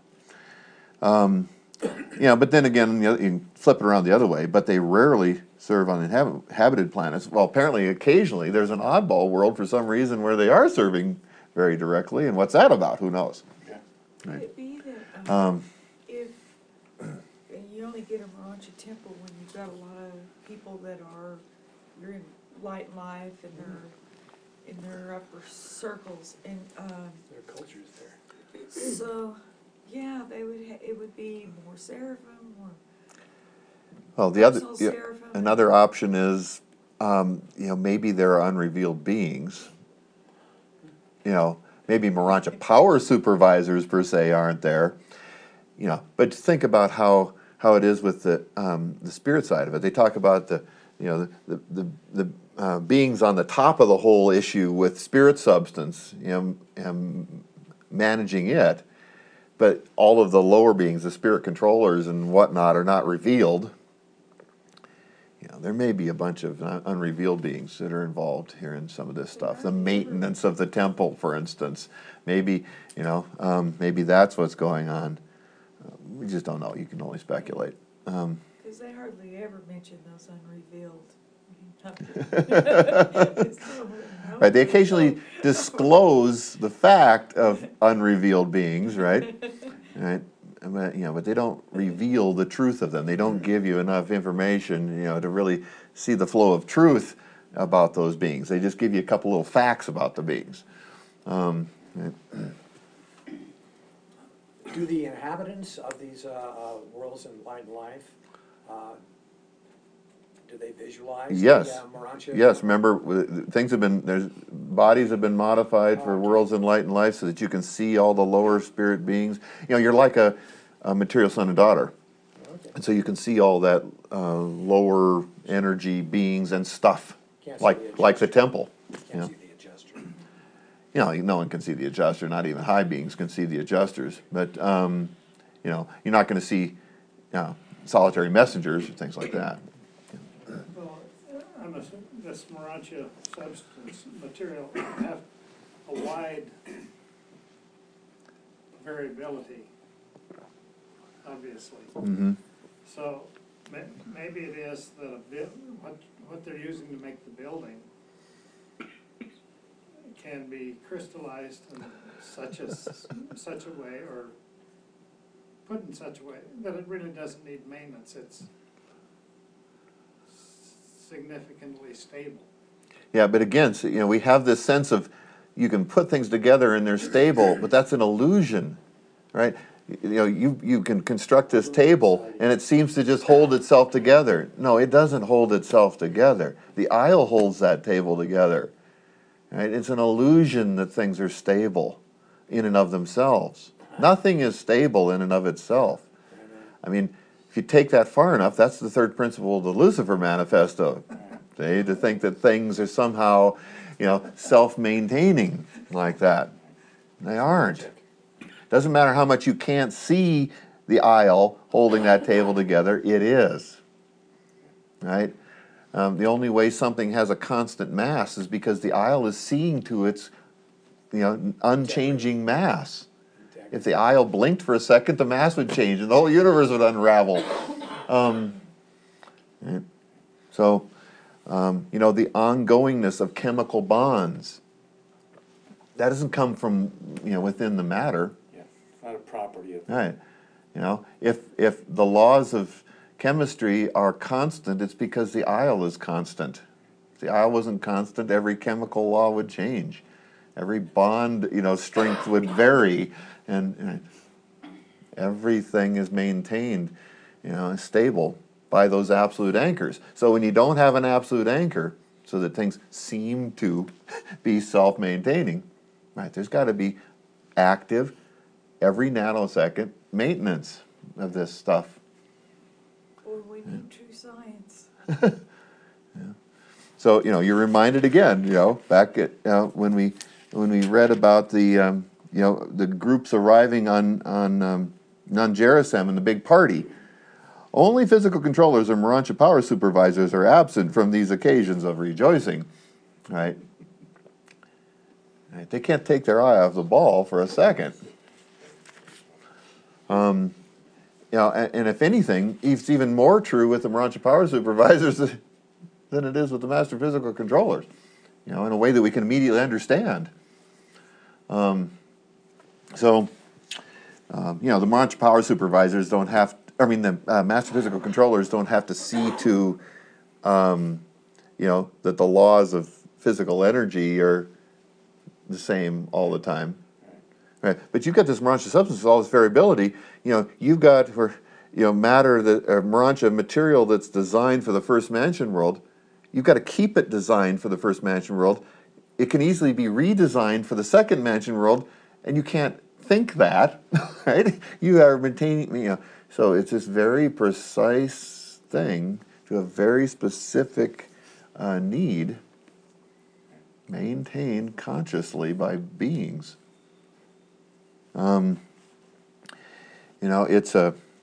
But then again, you can flip it around the other way, but they rarely serve on inhabited planets. Well, apparently, occasionally, there's an oddball world for some reason where they are serving very directly, and what's that about? Who knows? Yeah. Could Right. it be that if you only get a Morontia temple when you've got a lot of people that are you're in light and life and they're in their upper circles and, Their culture's there. so, yeah, they would, it would be more seraphim, more Well, the other, personal yeah, seraphim. another option is, maybe there are unrevealed beings. Maybe Morancha power supervisors per se aren't there. But think about how it is with the spirit side of it. They talk about the beings on the top of the whole issue with spirit substance, and managing it, but all of the lower beings, the spirit controllers and whatnot, are not revealed. There may be a bunch of unrevealed beings that are involved here in some of this stuff. The maintenance of the temple, for instance, maybe maybe that's what's going on. We just don't know. You can only speculate. Because they hardly ever mention those unrevealed. Right? They occasionally disclose the fact of unrevealed beings, right? Right. But they don't reveal the truth of them. They don't give you enough information, to really see the flow of truth about those beings. They just give you a couple little facts about the beings. Right. Do the inhabitants of these worlds in light and life, do they visualize? Yes. The, Morancha? Yes, remember, bodies have been modified for worlds in light and life so that you can see all the lower spirit beings. You're like a material son and daughter. Okay. And so you can see all that lower energy beings and stuff, Can't see like the temple. Can't see the adjuster. No one can see the adjuster, not even high beings can see the adjusters. But, you're not going to see solitary messengers or things like that. Well, this Morancha substance material have a wide variability, obviously. Mm-hmm. So maybe it is that what they're using to make the building can be crystallized in such a way, or put in such a way that it really doesn't need maintenance. It's significantly stable. Yeah, but again, so, we have this sense of you can put things together and they're stable, but that's an illusion, right? You can construct this table and it seems to just hold itself together. No, it doesn't hold itself together. The aisle holds that table together, right? It's an illusion that things are stable in and of themselves. Nothing is stable in and of itself. I mean, if you take that far enough, that's the third principle of the Lucifer Manifesto. See, to think that things are somehow, self-maintaining like that. They aren't. Doesn't matter how much you can't see the aisle holding that table together, it is. Right? The only way something has a constant mass is because the aisle is seeing to its, unchanging mass. If the aisle blinked for a second, the mass would change and the whole universe would unravel. Right? So, the ongoingness of chemical bonds, that doesn't come from, within the matter. Yeah, it's not a property of. Right. If the laws of chemistry are constant, it's because the aisle is constant. If the aisle wasn't constant, every chemical law would change. Every bond, strength would vary, and everything is maintained, stable by those absolute anchors. So when you don't have an absolute anchor, so that things seem to be self-maintaining, right? There's got to be active, every nanosecond maintenance of this stuff. Or we need true science. So you're reminded again, back at when we read about the the groups arriving on Nun-Jerusem in the big party. Only physical controllers or Morancha power supervisors are absent from these occasions of rejoicing, right? Right? They can't take their eye off the ball for a second. And if anything, it's even more true with the Morancha power supervisors than it is with the master physical controllers, in a way that we can immediately understand. The Morancha power supervisors don't have, the master physical controllers don't have to see to, that the laws of physical energy are the same all the time. Right. But you've got this Morancha substance with all this variability. You've got matter that Morancha material that's designed for the first mansion world. You've got to keep it designed for the first mansion world. It can easily be redesigned for the second mansion world, and you can't think that, right? You are maintaining, so it's this very precise thing to a very specific need maintained consciously by beings. It's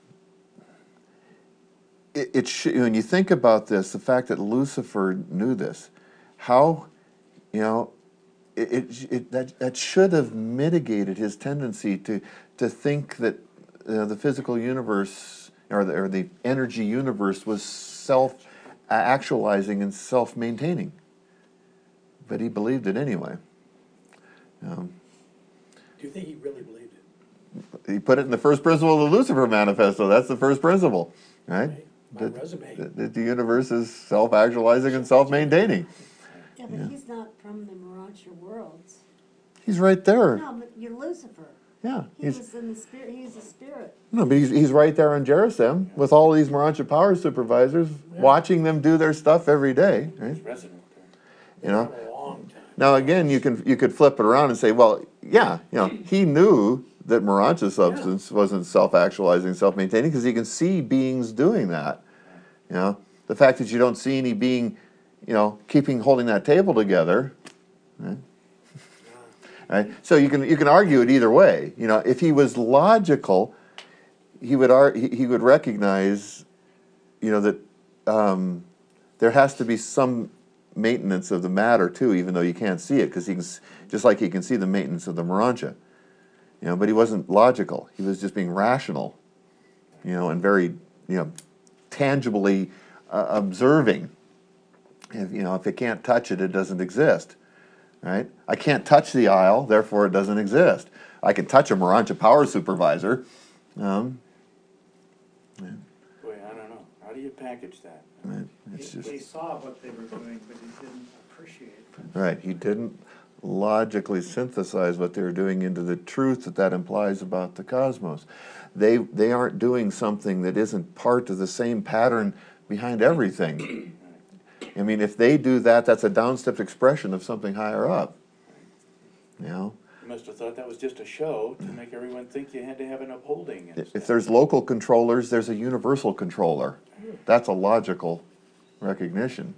when you think about this, the fact that Lucifer knew this, how, that should have mitigated his tendency to think that the physical universe or the energy universe was self-actualizing and self-maintaining. But he believed it anyway. Do you think he really believed it? He put it in the first principle of the Lucifer Manifesto. That's the first principle, right? Right. My resume. That the universe is self-actualizing and self-maintaining. Yeah, but he's not from the Morancha worlds. He's right there. No, but you're Lucifer. Yeah. He was in the spirit, he's a spirit. No, but he's right there on Jerusalem with all these Morancha power supervisors, watching them do their stuff every day, right? He's resident there. You know. For a long time. Now again, you could flip it around and say, well, yeah, he knew that Morancha substance wasn't self-actualizing, self-maintaining, because he can see beings doing that. The fact that you don't see any being, holding that table together, right? Right? So you can argue it either way. If he was logical, he would recognize, that there has to be some maintenance of the matter too, even though you can't see it, because just like he can see the maintenance of the Morancha. But he wasn't logical. He was just being rational, and very, tangibly observing. If it can't touch it, it doesn't exist, right? I can't touch the aisle, therefore it doesn't exist. I can touch a Morancha power supervisor. Boy, I don't know. How do you package that? He saw what they were doing, but he didn't appreciate it. Right, he didn't logically synthesize what they were doing into the truth that implies about the cosmos. They aren't doing something that isn't part of the same pattern behind everything. I mean, if they do that, that's a downstepped expression of something higher up. You must have thought that was just a show to make everyone think you had to have an upholding. And If stuff. there's local controllers, there's a universal controller. That's a logical recognition.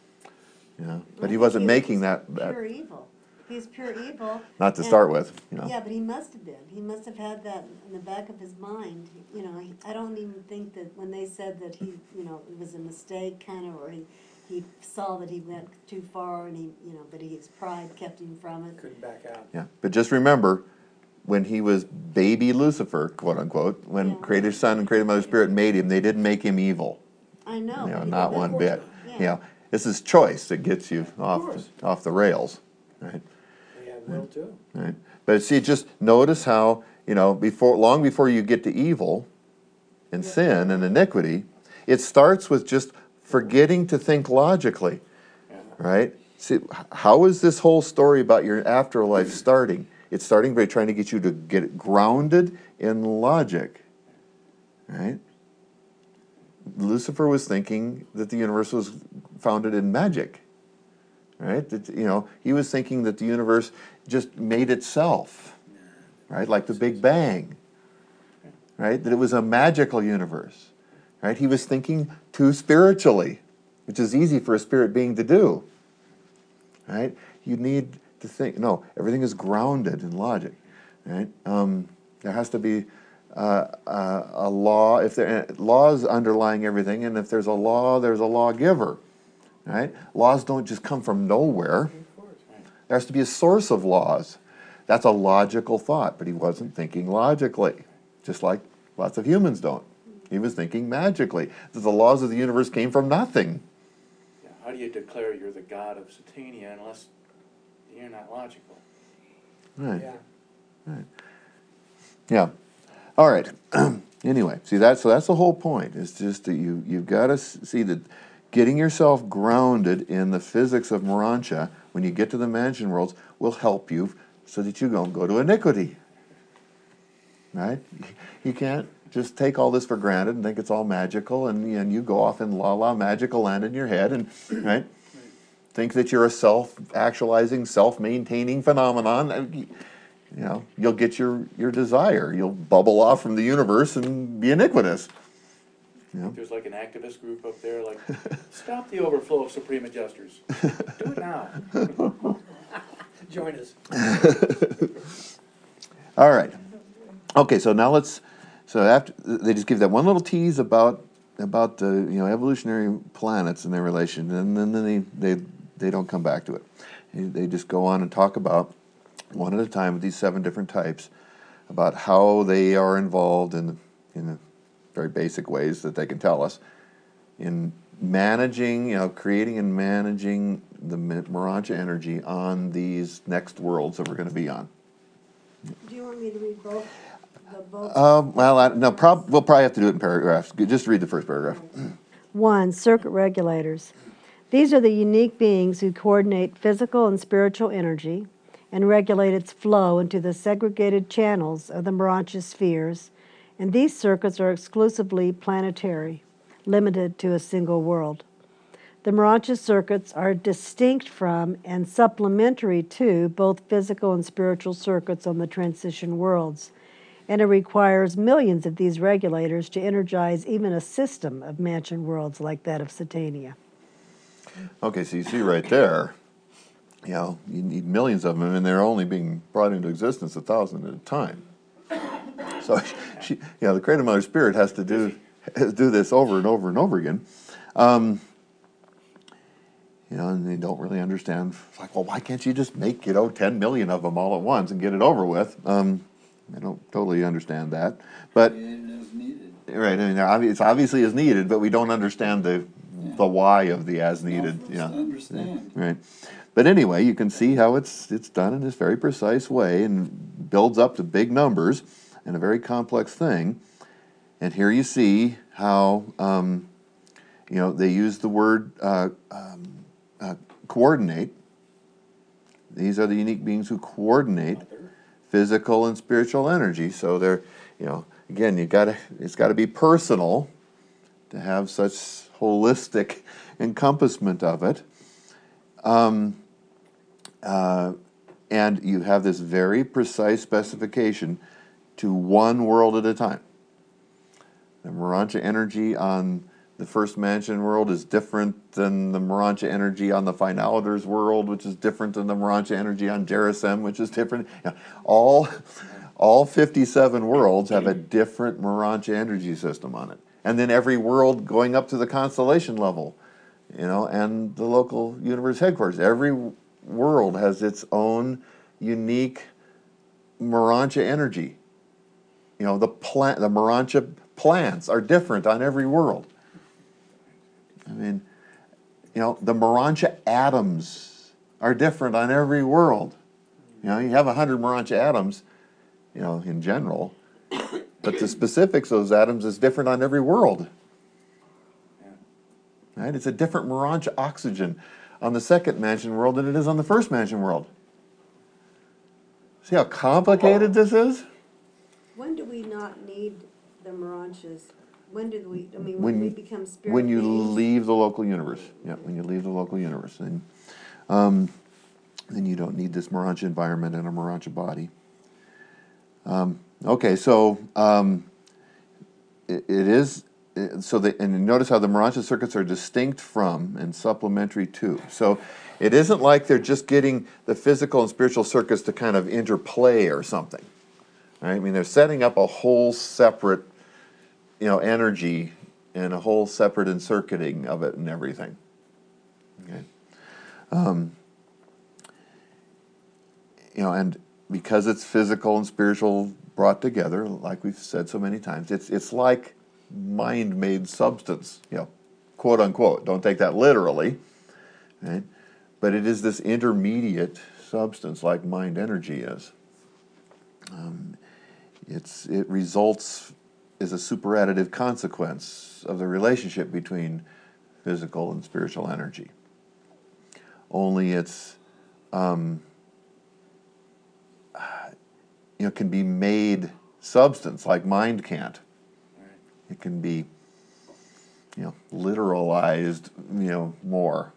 But he wasn't making that Pure evil. He's pure evil. not to and- start with. Yeah, but he must have been. He must have had that in the back of his mind. I don't even think that when they said that he, it was a mistake kind of, or he saw that he went too far and but his pride kept him from it. Couldn't back out. Yeah, but just remember, when he was baby Lucifer, quote unquote, when Yeah. Creator Son and Creator Mother Spirit made him, they didn't make him evil. I know. but he Not did one that. bit. Yeah. This is choice that gets you course. off the rails, right? They had will too. Right. But see, just notice how long before you get to evil and sin and iniquity, it starts with just forgetting to think logically, right? See, how is this whole story about your afterlife starting? It's starting by trying to get you to get grounded in logic, right? Lucifer was thinking that the universe was founded in magic, right? That, he was thinking that the universe just made itself, right? Like the Big Bang, right? That it was a magical universe, right? He was thinking too spiritually, which is easy for a spirit being to do, right? You need to think, no, everything is grounded in logic, right? There has to be a law, if there laws underlying everything, and if there's a law, there's a lawgiver, right? Laws don't just come from nowhere. There has to be a source of laws. That's a logical thought, but he wasn't thinking logically, just like lots of humans don't. He was thinking magically, that the laws of the universe came from nothing. Yeah, how do you declare you're the god of Satania unless you're not logical? Right. Yeah. Yeah. All right. Anyway, see that's the whole point. It's just that you've got to see that getting yourself grounded in the physics of Morontia when you get to the mansion worlds will help you so that you don't go to iniquity. Right? You can't just take all this for granted and think it's all magical, and you go off in la magical land in your head, and right, think that you're a self-actualizing, self-maintaining phenomenon. You'll get your desire. You'll bubble off from the universe and be iniquitous. There's like an activist group up there, like, stop the overflow of Supreme Adjusters. Do it now. Join us. All right. Okay, so now so after they just give that one little tease about the evolutionary planets and their relation, and then they don't come back to it. They just go on and talk about one at a time with these 7 different types about how they are involved in very basic ways that they can tell us in managing, creating and managing the Morontia energy on these next worlds that we're going to be on. Do you want me to read both? Well, we'll probably have to do it in paragraphs. Just read the first paragraph. 1. Circuit regulators. These are the unique beings who coordinate physical and spiritual energy and regulate its flow into the segregated channels of the Morontia spheres, and these circuits are exclusively planetary, limited to a single world. The Morontia circuits are distinct from and supplementary to both physical and spiritual circuits on the transition worlds, and it requires millions of these regulators to energize even a system of mansion worlds like that of Satania. Okay, so you see right there, you need millions of them, and they're only being brought into existence 1,000 at a time. So, the Creator Mother Spirit has to do this over and over and over again. And they don't really understand. It's like, well, why can't you just make 10 million of them all at once and get it over with? They don't totally understand that, but right. It's obviously as needed, but we don't understand the why of the as needed. Understand. Right. But anyway, you can see how it's done in this very precise way and builds up to big numbers and a very complex thing. And here you see how they use the word coordinate. These are the unique beings who coordinate physical and spiritual energy. So they're, again, it's got to be personal to have such holistic encompassment of it. And you have this very precise specification to one world at a time. The Morontia energy on the first mansion world is different than the Morontia energy on the Finalitors world, which is different than the Morontia energy on Jerusalem, which is different. All 57 worlds have a different Morontia energy system on it. And then every world going up to the constellation level, and the local universe headquarters. Every world has its own unique Morontia energy. The Morontia plants are different on every world. I mean, the Morontia atoms are different on every world. You have 100 Morontia atoms, in general, but the specifics of those atoms is different on every world. Right? It's a different Morontia oxygen on the second mansion world than it is on the first mansion world. See how complicated this is? When do we not need the Morontias? When we become spirit when you beings? leave the local universe. Yeah, when you leave the local universe. And then you don't need this Morontia environment and a Morontia body. Okay, so it is... and notice how the Morontia circuits are distinct from and supplementary to. So it isn't like they're just getting the physical and spiritual circuits to kind of interplay or something. Right? I mean, they're setting up a whole separate, energy and a whole separate encircuiting of it and everything. Okay. And because it's physical and spiritual brought together, like we've said so many times, it's like mind-made substance, quote unquote. Don't take that literally, right? But it is this intermediate substance, like mind energy is. It results as a superadditive consequence of the relationship between physical and spiritual energy. Only it's, can be made substance like mind can't. It can be, literalized, more.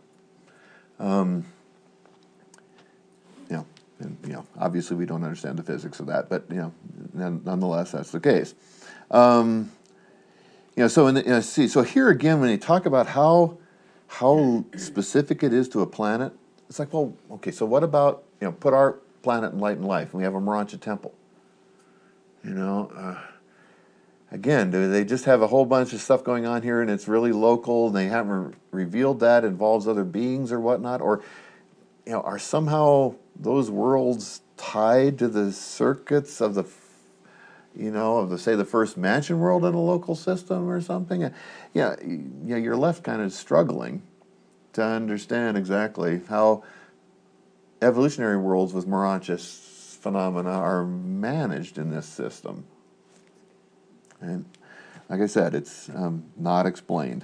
And, obviously we don't understand the physics of that, but, nonetheless, that's the case. So so here again, when you talk about how specific it is to a planet, it's like, well, okay, so what about, put our planet in light and life, and we have a Morontia temple. Again, do they just have a whole bunch of stuff going on here and it's really local and they haven't revealed that it involves other beings or whatnot? Or, are somehow those worlds tied to the circuits of the, say the first mansion world in a local system or something? You're left kind of struggling to understand exactly how evolutionary worlds with Morontia phenomena are managed in this system. And like I said, it's not explained.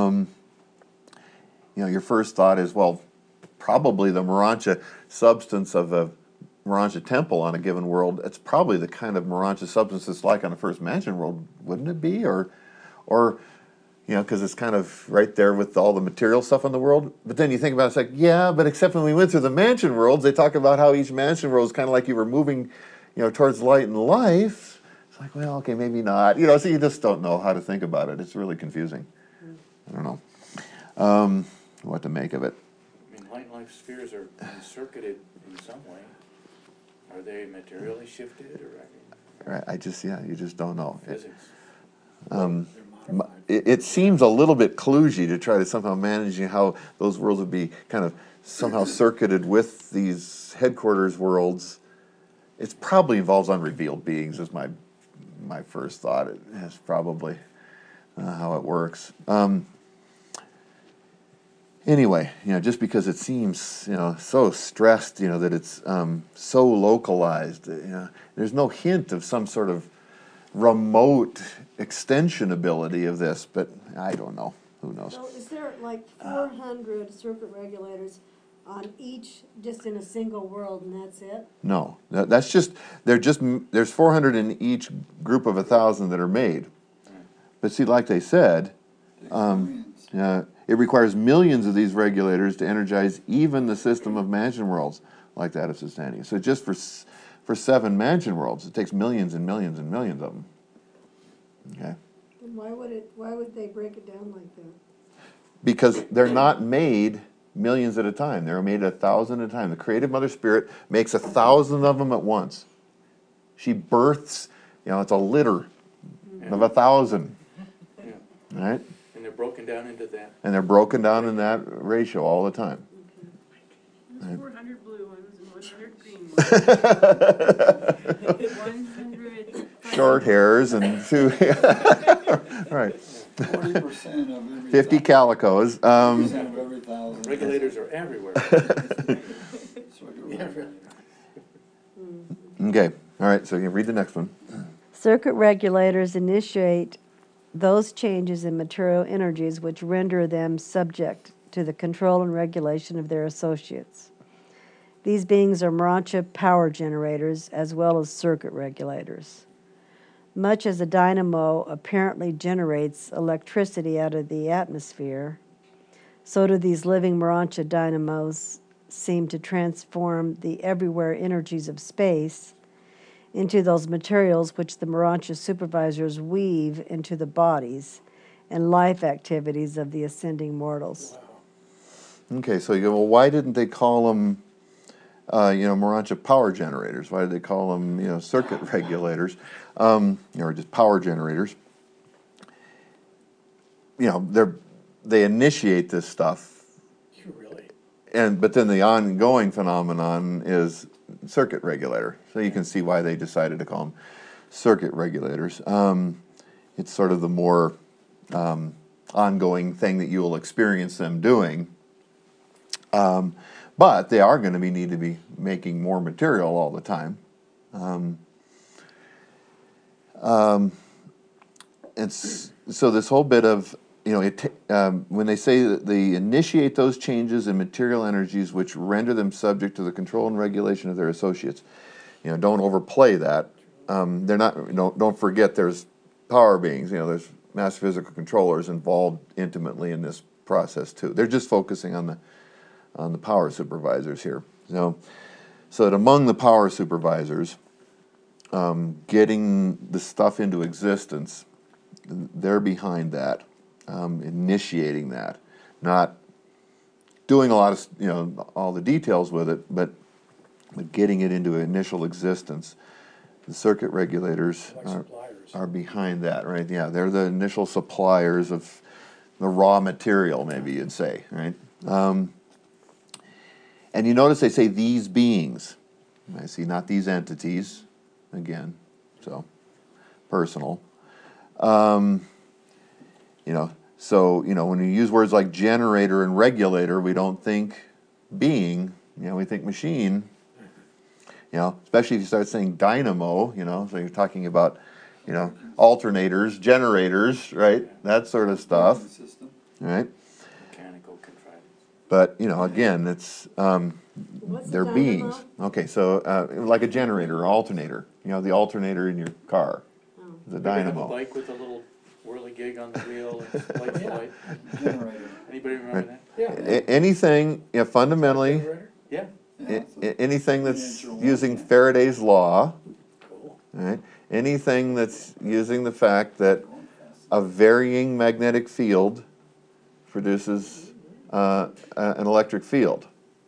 Your first thought is, well, probably the Morontia substance of a Morontia temple on a given world, it's probably the kind of Morontia substance it's like on the first mansion world, wouldn't it be? Or because it's kind of right there with all the material stuff in the world. But then you think about it, it's like, yeah, but except when we went through the mansion worlds, they talk about how each mansion world is kind of like you were moving, towards light and life. It's like, well, okay, maybe not. So you just don't know how to think about it. It's really confusing. I don't know what to make of it. I mean, light and life spheres are circuited in some way. Are they materially shifted, or Right, you just don't know. physics? It seems a little bit kludgy to try to somehow manage how those worlds would be kind of somehow circuited with these headquarters worlds. It probably involves unrevealed beings, is my first thought. It's probably how it works. Anyway, just because it seems, so stressed, that it's so localized, there's no hint of some sort of remote extension ability of this, but I don't know. Who knows? So is there like 400 circuit regulators on each, just in a single world, and that's it? No, there's 400 in each group of 1,000 that are made. But see, like they said, it requires millions of these regulators to energize even the system of mansion worlds like that of Sistania. So just for 7 mansion worlds, it takes millions and millions and millions of them. Okay. And why would they break it down like that? Because they're not made millions at a time. They're made 1,000 at a time. The creative Mother Spirit makes 1,000 of them at once. She births, it's a litter of 1,000. Yeah. Right? And they're broken down into that. And they're broken down in that ratio all the time. There's 400 blue ones and 100 green ones. 100 Short hairs and 2, right. 40% of every 50 calicos. 40% of every 1,000. Regulators are everywhere. Okay, all right, so you can read the next one. Circuit regulators initiate those changes in material energies which render them subject to the control and regulation of their associates. These beings are Morontia power generators as well as circuit regulators. Much as a dynamo apparently generates electricity out of the atmosphere, so do these living Morontia dynamos seem to transform the everywhere energies of space into those materials which the Morontia supervisors weave into the bodies and life activities of the ascending mortals. Okay, so you go, well, why didn't they call them, Morontia power generators? Why did they call them, circuit regulators, or just power generators? They initiate this stuff. Really? But then the ongoing phenomenon is circuit regulator. So you can see why they decided to call them circuit regulators. It's sort of the more ongoing thing that you will experience them doing. But they are going to need to be making more material all the time. So this whole bit of when they say that they initiate those changes in material energies which render them subject to the control and regulation of their associates. Don't overplay that. They're not. Don't forget there's power beings. There's master physical controllers involved intimately in this process too. They're just focusing on the power supervisors here. So that among the power supervisors, getting the stuff into existence, they're behind that, initiating that, not doing a lot of all the details with it, but getting it into initial existence. The circuit regulators Like suppliers. are behind that, right? Yeah, they're the initial suppliers of the raw material, maybe you'd say, right? And you notice they say these beings. I see not these entities, again, so personal. So when you use words like generator and regulator, we don't think being, we think machine. Especially if you start saying dynamo, so you're talking about, alternators, generators, right? That sort of stuff, System. right? Mechanical contrivance. But, again, it's, What's a they're dynamo? beings. Okay, so like a generator or alternator, the alternator in your car, the Ever have a dynamo. bike with a little whirligig on the wheel and lights the light? Generator. Anybody remember that? Yeah. Anything, fundamentally, Generator? Yeah. Yeah, it's a anything that's miniature one, using yeah. Faraday's law, Cool. right? Anything that's using the fact that a varying magnetic field produces an electric field.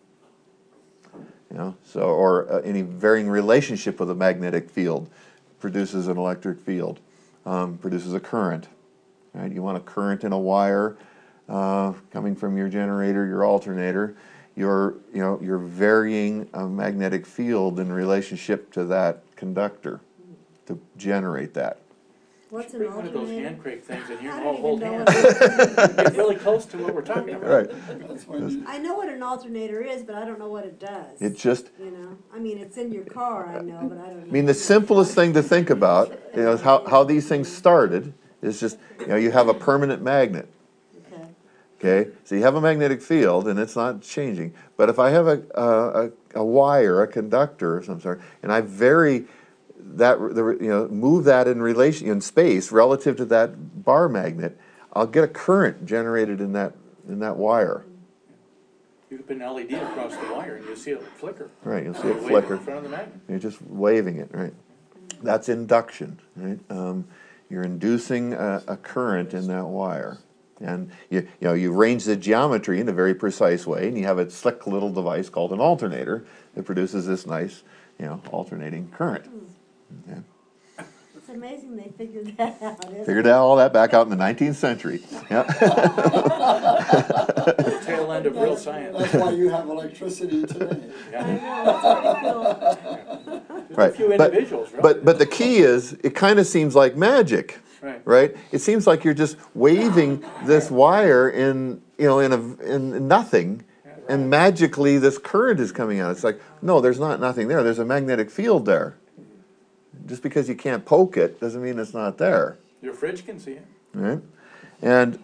Or any varying relationship with a magnetic field produces an electric field, produces a current. Right? You want a current in a wire coming from your generator, your alternator. You're varying a magnetic field in relationship to that conductor to generate that. What's an Bring one of those alternator? hand crank things in here I and don't all hold even know hands. what Get really close to what we're talking about. Right. That's when you, I know what an alternator is, but I don't know what it does. It just, I mean, it's in your car, I know, but I don't know. I mean, the simplest thing to think about, is how these things started is just, you have a permanent magnet. Okay. Okay, so you have a magnetic field and it's not changing. But if I have a wire, a conductor of some sort, and I vary that, move that in space relative to that bar magnet, I'll get a current generated in that wire. You can put an LED across the wire and you'll see it flicker. Right, you'll see You're it waving flicker. in front of the magnet. You're just waving it, right? That's induction, right? You're inducing a current in that wire. And you arrange the geometry in a very precise way, and you have a slick little device called an alternator that produces this nice, alternating current. Yeah. It's amazing they figured that out. isn't Figured it? all that back out in the 19th century. Yeah. Tail end of real science. that's why you have electricity today. I Yeah. know, that's pretty cool. There's Right. a few individuals, right? But the key is, it kind of seems like magic. Right. Right? It seems like you're just waving this wire in nothing, and magically this current is coming out. It's like, no, there's not nothing there. There's a magnetic field there. Just because you can't poke it doesn't mean it's not there. Your fridge can see it. Right? And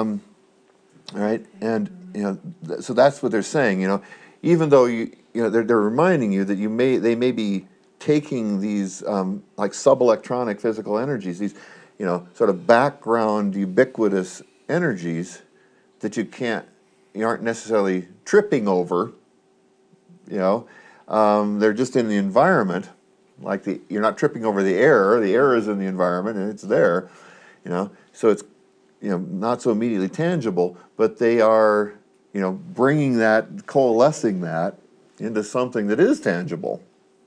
so that's what they're saying. Even though they're reminding you that they may be taking these like subelectronic physical energies, these sort of background ubiquitous energies that you aren't necessarily tripping over. They're just in the environment, like you're not tripping over the air. The air is in the environment and it's there, So it's not so immediately tangible, but they are bringing that, coalescing that into something that is tangible.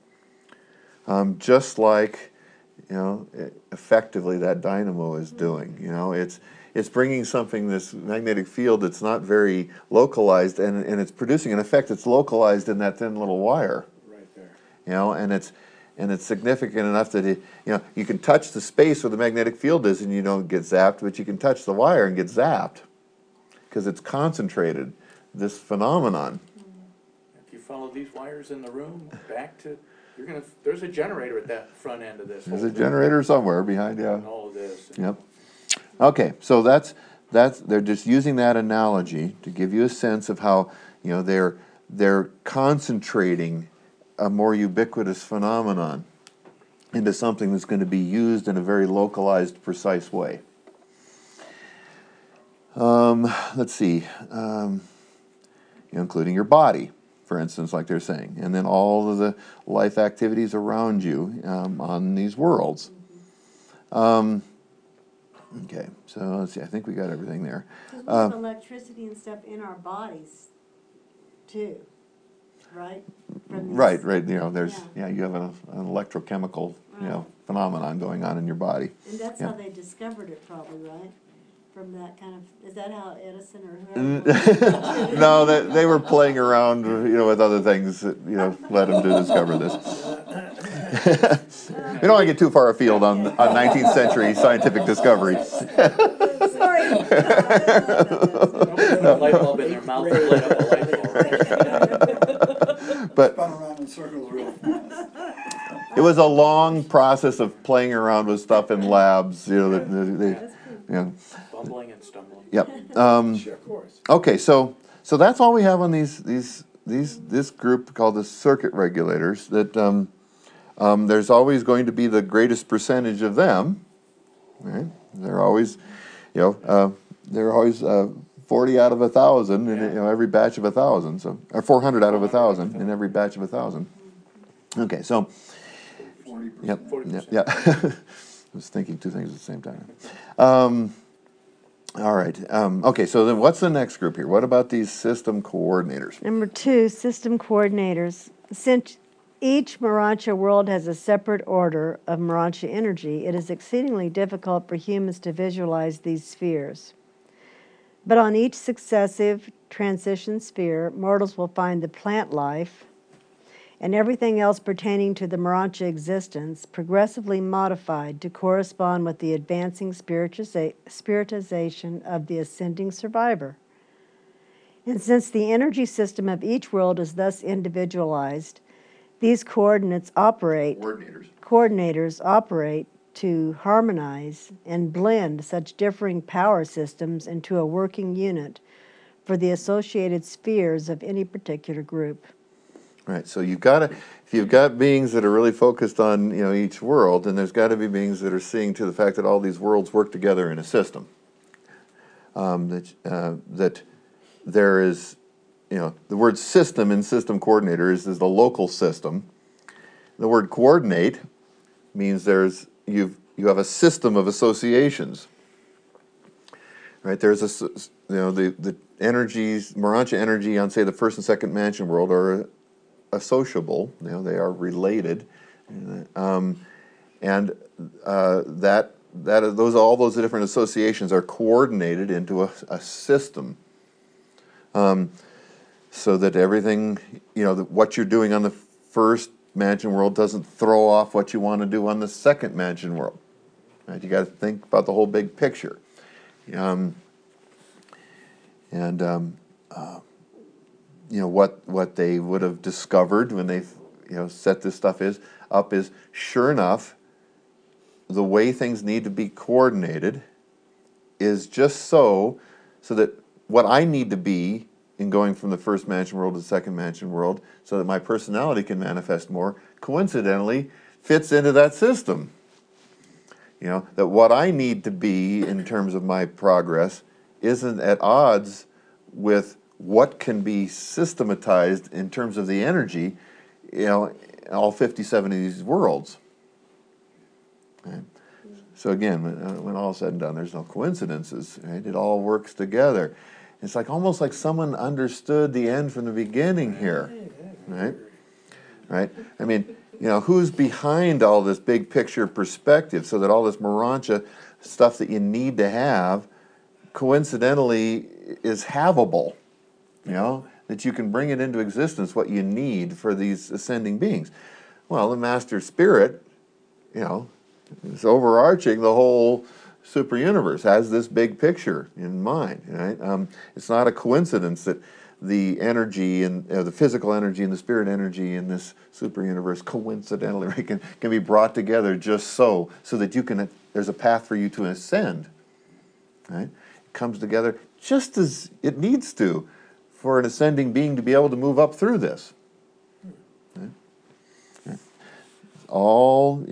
Just like effectively that dynamo is doing. It's bringing something, this magnetic field that's not very localized, and it's producing an effect that's localized in that thin little wire. Right there. And it's significant enough that you can touch the space where the magnetic field is and you don't get zapped, but you can touch the wire and get zapped because it's concentrated. This phenomenon. If you follow these wires in the room back to, there's a generator at that front end of this. There's whole a thing. generator somewhere behind you. And all of this. Yep. Okay, so that's they're just using that analogy to give you a sense of how, you know, they're concentrating a more ubiquitous phenomenon into something that's going to be used in a very localized, precise way. Let's see, you know, including your body, for instance, like they're saying, and then all of the life activities around you on these worlds. Okay, so let's see, I think we got everything there. Because we have electricity and stuff in our bodies, too, right? From these- Right, you know, there's, Yeah. you have an electrochemical, you know, Right. phenomenon going on in your body. And that's Yeah. how they discovered it probably, right? From that kind of, is that how Edison or whoever? No, they were playing around, you know, with other things that, you know, led them to discover this. We don't want to get too far afield on 19th century scientific discovery. Sorry. Put a light bulb in their mouth and light up a light bulb. But Spun around in circles real fast. it was a long process of playing around with stuff in labs, you know, you know, Bumbling and stumbling. yep. Sure, of course. Okay, so that's all we have on this group called the circuit regulators. That there's always going to be the greatest percentage of them. Right? They're always, you know, they're always 40 out of 1,000 in, you know, every batch of 1,000. So, or 400 out of 1,000 in every batch of 1,000. Okay, so 40%. yep, 40%. yeah. I was thinking two things at the same time. All right. Okay, so then what's the next group here? What about these system coordinators? Number 2, system coordinators. Since each Morontia world has a separate order of Morontia energy, it is exceedingly difficult for humans to visualize these spheres. But on each successive transition sphere, mortals will find the plant life and everything else pertaining to the Morontia existence progressively modified to correspond with the advancing spiritization of the ascending survivor. And since the energy system of each world is thus individualized, these coordinators operate to harmonize and blend such differing power systems into a working unit for the associated spheres of any particular group. Right. So you've got to, if you've got beings that are really focused on, you know, each world, then there's got to be beings that are seeing to the fact that all these worlds work together in a system. That there is, you know, the word system in system coordinator is the local system. The word coordinate means you have a system of associations. Right, there's a, you know, the energies, Morontia energy on, say, the first and second mansion world are associable, you know, they are related, and all those different associations are coordinated into a system, so that everything, you know, what you're doing on the first mansion world doesn't throw off what you want to do on the second mansion world. Right, you got to think about the whole big picture. You know, what they would have discovered when they, you know, set this stuff up is, sure enough, the way things need to be coordinated is just so that what I need to be in going from the first mansion world to the second mansion world, so that my personality can manifest more, coincidentally fits into that system. You know, that what I need to be in terms of my progress isn't at odds with what can be systematized in terms of the energy, you know, in all 57 of these worlds. Right? So again, when all is said and done, there's no coincidences. Right? It all works together. It's like almost like someone understood the end from the beginning here. Right? Right? I mean, you know, who's behind all this big picture perspective, so that all this Morontia stuff that you need to have coincidentally is havable, you know, that you can bring it into existence, what you need for these ascending beings. Well, the Master Spirit, you know, is overarching the whole super universe, has this big picture in mind, right? It's not a coincidence that the energy and the physical energy and the spirit energy in this super universe coincidentally, right, can be brought together just so that you can, there's a path for you to ascend, right? comes together just as it needs to for an ascending being to be able to move up through this. Okay? Okay. All,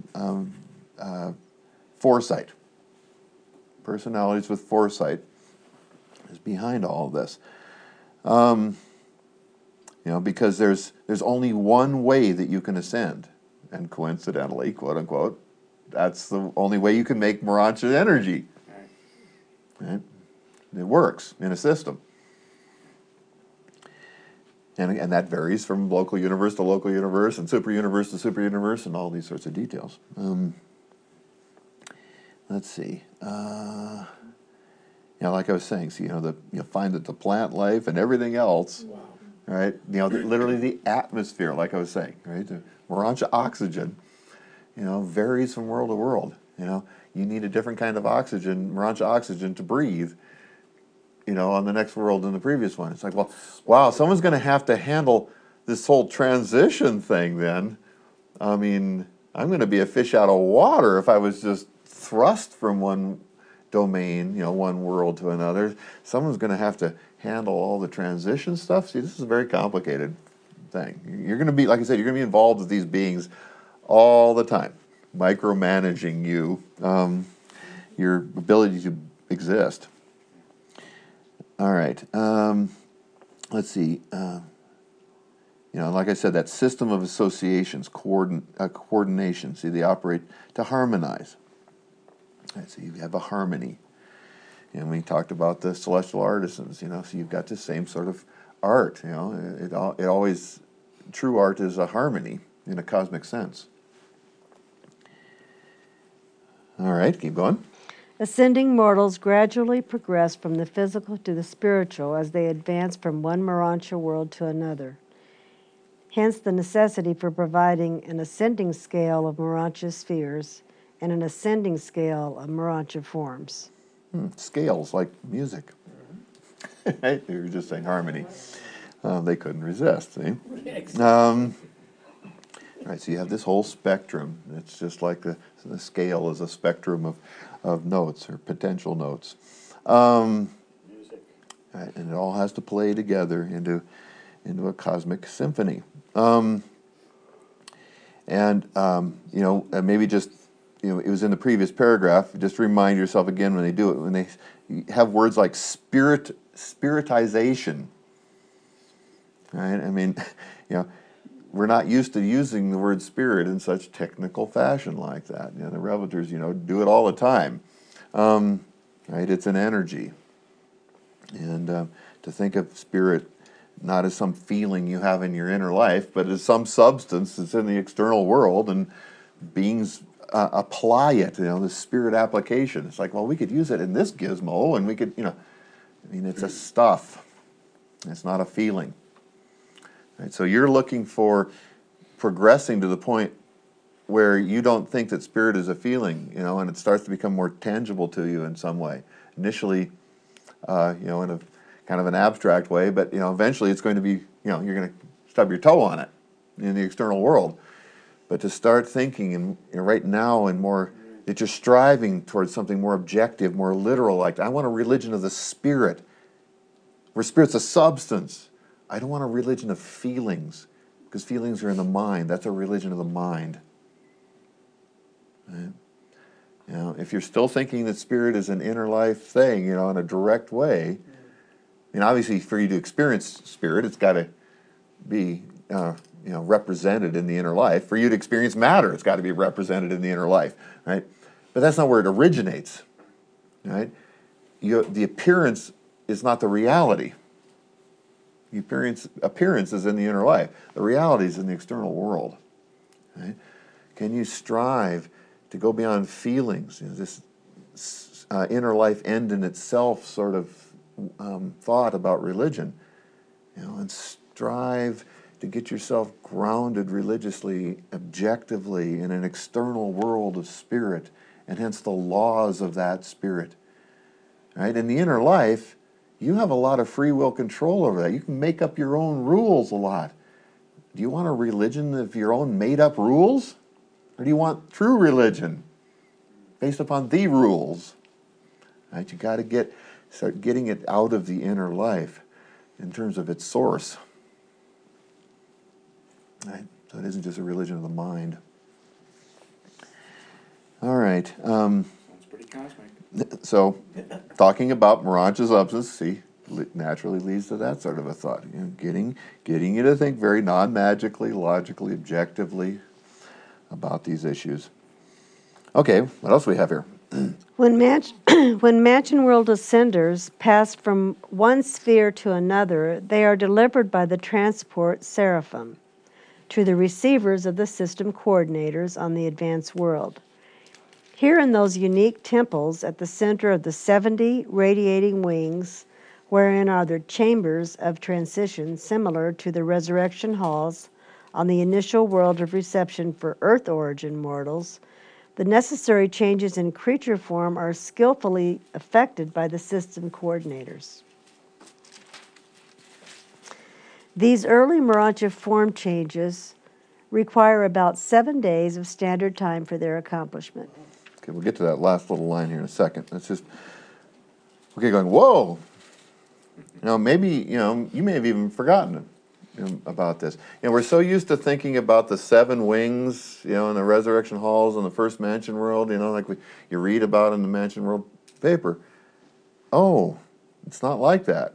foresight. Personalities with foresight is behind all of this. Because there's only one way that you can ascend, and coincidentally, quote unquote, that's the only way you can make Morontia energy. Right? It works in a system. And that varies from local universe to local universe, and super universe to super universe, and all these sorts of details. Let's see. Like I was saying, you find that the plant life and everything else, right? Literally the atmosphere, like I was saying, right? The Morontia oxygen, varies from world to world. You need a different kind of oxygen, Morontia oxygen, to breathe. On the next world than the previous one. It's like, well, wow, someone's going to have to handle this whole transition thing then. I mean, I'm going to be a fish out of water if I was just thrust from one domain, one world to another. Someone's going to have to handle all the transition stuff. See, this is a very complicated thing. You're going to be, like I said, you're going to be involved with these beings all the time, micromanaging you, your ability to exist. All right. Let's see. Like I said, that system of associations, coordination. See, they operate to harmonize. Right, so you have a harmony. And we talked about the celestial artisans. So you've got the same sort of art. It always, true art is a harmony in a cosmic sense. All right, keep going. Ascending mortals gradually progress from the physical to the spiritual as they advance from one Morontia world to another. Hence the necessity for providing an ascending scale of Morontia spheres and an ascending scale of Morontia forms. Scales, like music. Right? You were just saying harmony. They couldn't resist, see? All right, so you have this whole spectrum. It's just like the scale is a spectrum of notes or potential notes. Music. Right, and it all has to play together into a cosmic symphony. Maybe just, it was in the previous paragraph, just remind yourself again when they do it, when they have words like spiritization. Right? I mean, we're not used to using the word spirit in such technical fashion like that. The Reveltors, do it all the time. Right? It's an energy. And to think of spirit not as some feeling you have in your inner life, but as some substance that's in the external world, and beings apply it, the spirit application. It's like, well, we could use it in this gizmo, and we could, it's a stuff. It's not a feeling. Right, so you're looking for progressing to the point where you don't think that spirit is a feeling, and it starts to become more tangible to you in some way. Initially, in a kind of an abstract way, but eventually it's going to be, you're going to stub your toe on it in the external world. But to start thinking, and right now, and more, that you're striving towards something more objective, more literal. Like, I want a religion of the spirit, where spirit's a substance. I don't want a religion of feelings, because feelings are in the mind. That's a religion of the mind. Right? If you're still thinking that spirit is an inner life thing, in a direct way, obviously for you to experience spirit, it's got to be, represented in the inner life. For you to experience matter, it's got to be represented in the inner life, right? But that's not where it originates, right? The appearance is not the reality. The appearance is in the inner life. The reality is in the external world. Right? Can you strive to go beyond feelings? This inner life end in itself sort of thought about religion, and strive to get yourself grounded religiously, objectively, in an external world of spirit, and hence the laws of that spirit. Right? In the inner life, you have a lot of free will control over that. You can make up your own rules a lot. Do you want a religion of your own made-up rules? Or do you want true religion based upon the rules? Right? You got to get start getting it out of the inner life in terms of its source. Right? So it isn't just a religion of the mind. All right. Sounds pretty cosmic. So, talking about Morancha's substance, see, naturally leads to that sort of a thought. You know, getting you to think very non-magically, logically, objectively about these issues. Okay, what else do we have here? When Mansion World ascenders pass from one sphere to another, they are delivered by the transport seraphim to the receivers of the system coordinators on the advanced world. Here in those unique temples at the center of the 70 radiating wings, wherein are the chambers of transition similar to the resurrection halls on the initial world of reception for Earth origin mortals, the necessary changes in creature form are skillfully effected by the system coordinators. These early Morancha form changes require about 7 days of standard time for their accomplishment. Okay, we'll get to that last little line here in a second. It's just, okay, going, whoa! Maybe, you may have even forgotten about this. We're so used to thinking about the 7 wings, in the resurrection halls in the first Mansion World, like you read about in the Mansion World paper. Oh, it's not like that.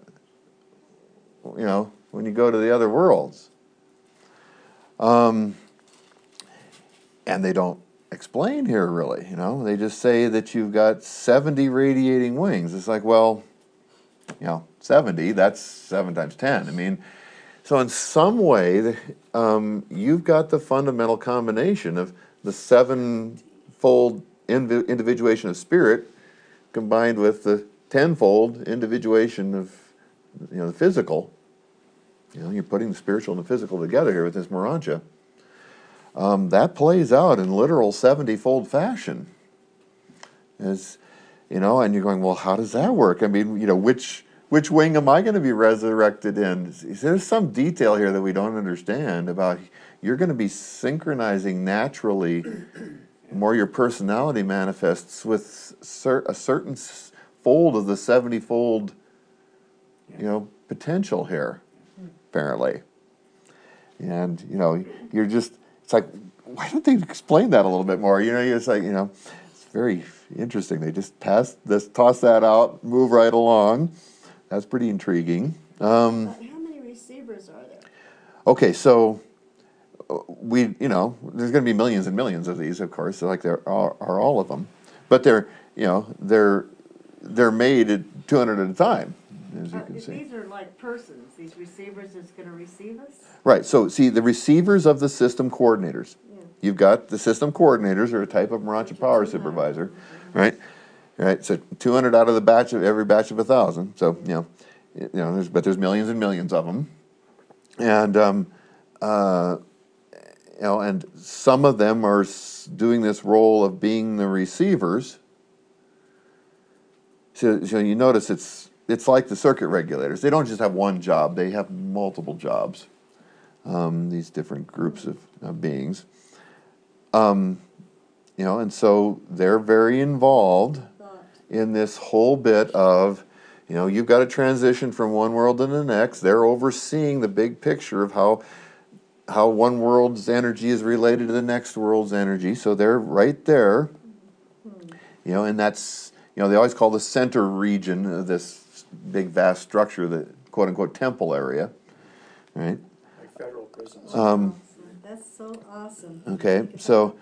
When you go to the other worlds. And they don't explain here, really. They just say that you've got 70 radiating wings. It's like, well, 70, that's 7 times 10. So in some way, you've got the fundamental combination of the 7-fold individuation of spirit combined with the 10-fold individuation of, the physical. You're putting the spiritual and the physical together here with this Morancha. That plays out in literal 70-fold fashion. And you're going, well, how does that work? Which wing am I going to be resurrected in? There's some detail here that we don't understand about you're going to be synchronizing naturally more your personality manifests with a certain fold of the 70-fold, potential here, apparently. And, you're just, it's like, why don't they explain that a little bit more? It's like, it's very interesting. They just toss that out, move right along. That's pretty intriguing. How many receivers are there? Okay, so there's going to be millions and millions of these, of course, like there are all of them, but they're made at 200 at a time, as you can see. These are like persons. These receivers that's going to receive us. Right. So see, the receivers of the system coordinators. Yeah. You've got the system coordinators, are a type of Morancha power supervisor, right? Right, so 200 out of the batch of every batch of 1,000. So there's millions and millions of them, and and some of them are doing this role of being the receivers. So you notice it's like the circuit regulators. They don't just have one job; they have multiple jobs. These different groups of beings, and so they're very involved in this whole bit of, you've got to transition from one world to the next. They're overseeing the big picture of how one world's energy is related to the next world's energy. So they're right there, and that's, they always call the center region of this big vast structure, the quote unquote temple area, right? Like federal prisons. That's so awesome. Okay, so,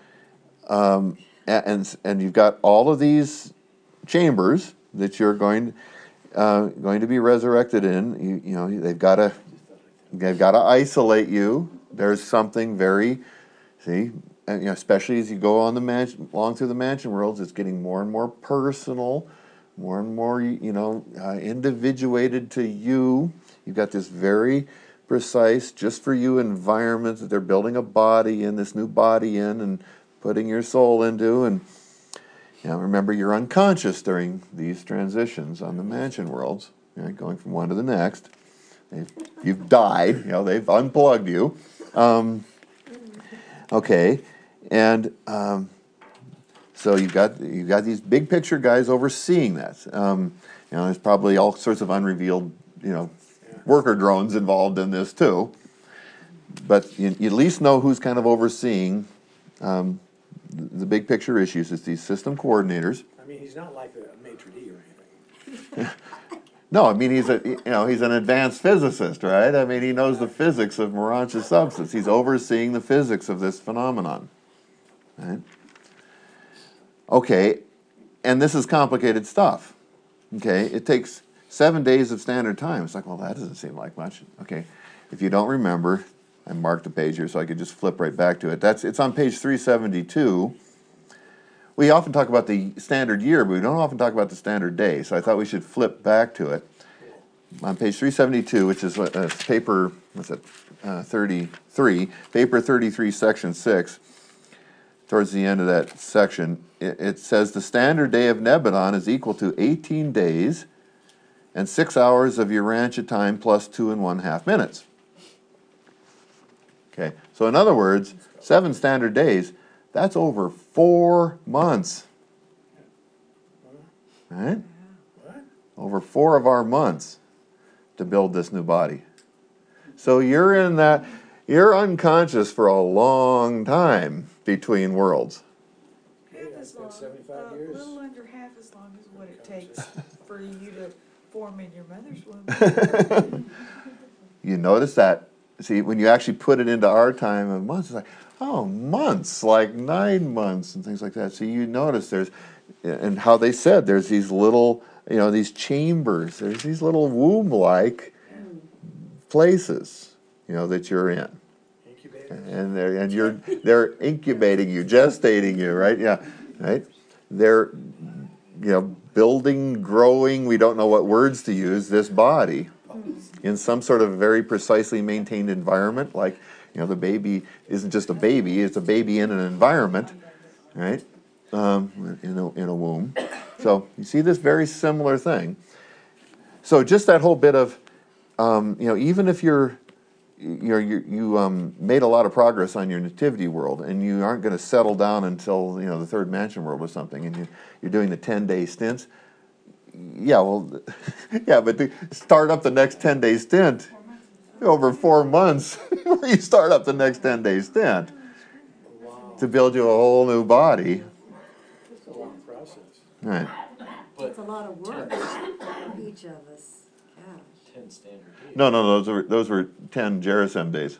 and you've got all of these chambers that you're going to be resurrected in. They've got to isolate you. There's something very, especially as you go on along through the Mansion worlds, it's getting more and more personal, more and more individuated to you. You've got this very precise, just for you environment that they're building a body in, this new body in, and putting your soul into, and remember, you're unconscious during these transitions on the Mansion worlds, going from one to the next. You've died. They've unplugged you. Okay, and so you've got these big picture guys overseeing that. You know, there's probably all sorts of unrevealed, you know, worker drones involved in this too. But you at least know who's kind of overseeing the big picture issues. It's these system coordinators. I mean, he's not like a maitre d' or anything. No, I mean, he's an advanced physicist, right? I mean, he knows the physics of Moranch's substance. He's overseeing the physics of this phenomenon, right? Okay, and this is complicated stuff. Okay, it takes 7 days of standard time. It's like, well, that doesn't seem like much. Okay, if you don't remember, I marked a page here so I could just flip right back to it. It's on page 372. We often talk about the standard year, but we don't often talk about the standard day. So I thought we should flip back to it. On page 372, which is paper, 33, paper 33, section 6, towards the end of that section, it says the standard day of Nebadon is equal to 18 days and 6 hours of Urantia time plus 2 1/2 minutes. Okay, so in other words, 7 standard days, that's over 4 months. Right? What? Over 4 of our months to build this new body. So you're unconscious for a long time between worlds. Half as long, 75 a years. little under half as long as what it takes for you to form in your mother's womb. You notice that, see, when you actually put it into our time of months, it's like, oh, months, like 9 months and things like that. So you notice and how they said there's these little, these chambers, there's these little womb-like places, that you're in. And they're incubating you, gestating you, right? Yeah, right? They're, building, growing, we don't know what words to use, this body in some sort of very precisely maintained environment. Like, the baby isn't just a baby, it's a baby in an environment, right? In a womb. So you see this very similar thing. So just that whole bit of, even if you made a lot of progress on your nativity world, and you aren't going to settle down until the third mansion world or something, and you're doing the 10-day stints. Yeah, well, yeah, but to start up the next 10-day stint over 4 months, you start up the next 10-day stint to build you a whole new body. It's a long process. Right. It's a lot of work for each of us. Gosh. 10 standard days. No, those were 10 Gerisem days.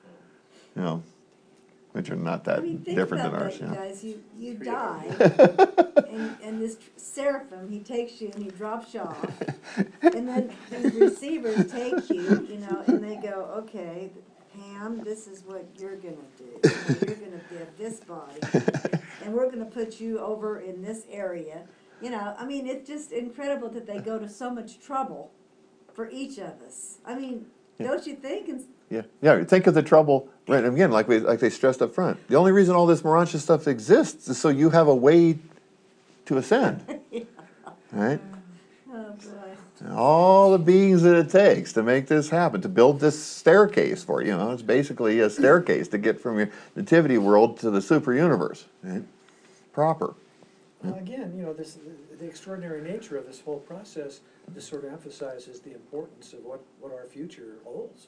Which are not that Think different about than ours. that, you guys. You die, and this seraphim, he takes you and he drops you off, and then these receivers take you, and they go, okay, Pam, this is what you're gonna do. You're gonna have this body, and we're gonna put you over in this area. It's just incredible that they go to so much trouble for each of us. Don't you think? Yeah. Think of the trouble, right? Again, like they stressed up front. The only reason all this Morancha stuff exists is so you have a way to ascend, right? Oh boy. All the beings that it takes to make this happen, to build this staircase for you. It's basically a staircase to get from your nativity world to the super universe, right? Proper. Well, again, the extraordinary nature of this whole process, this sort of emphasizes the importance of what our future holds.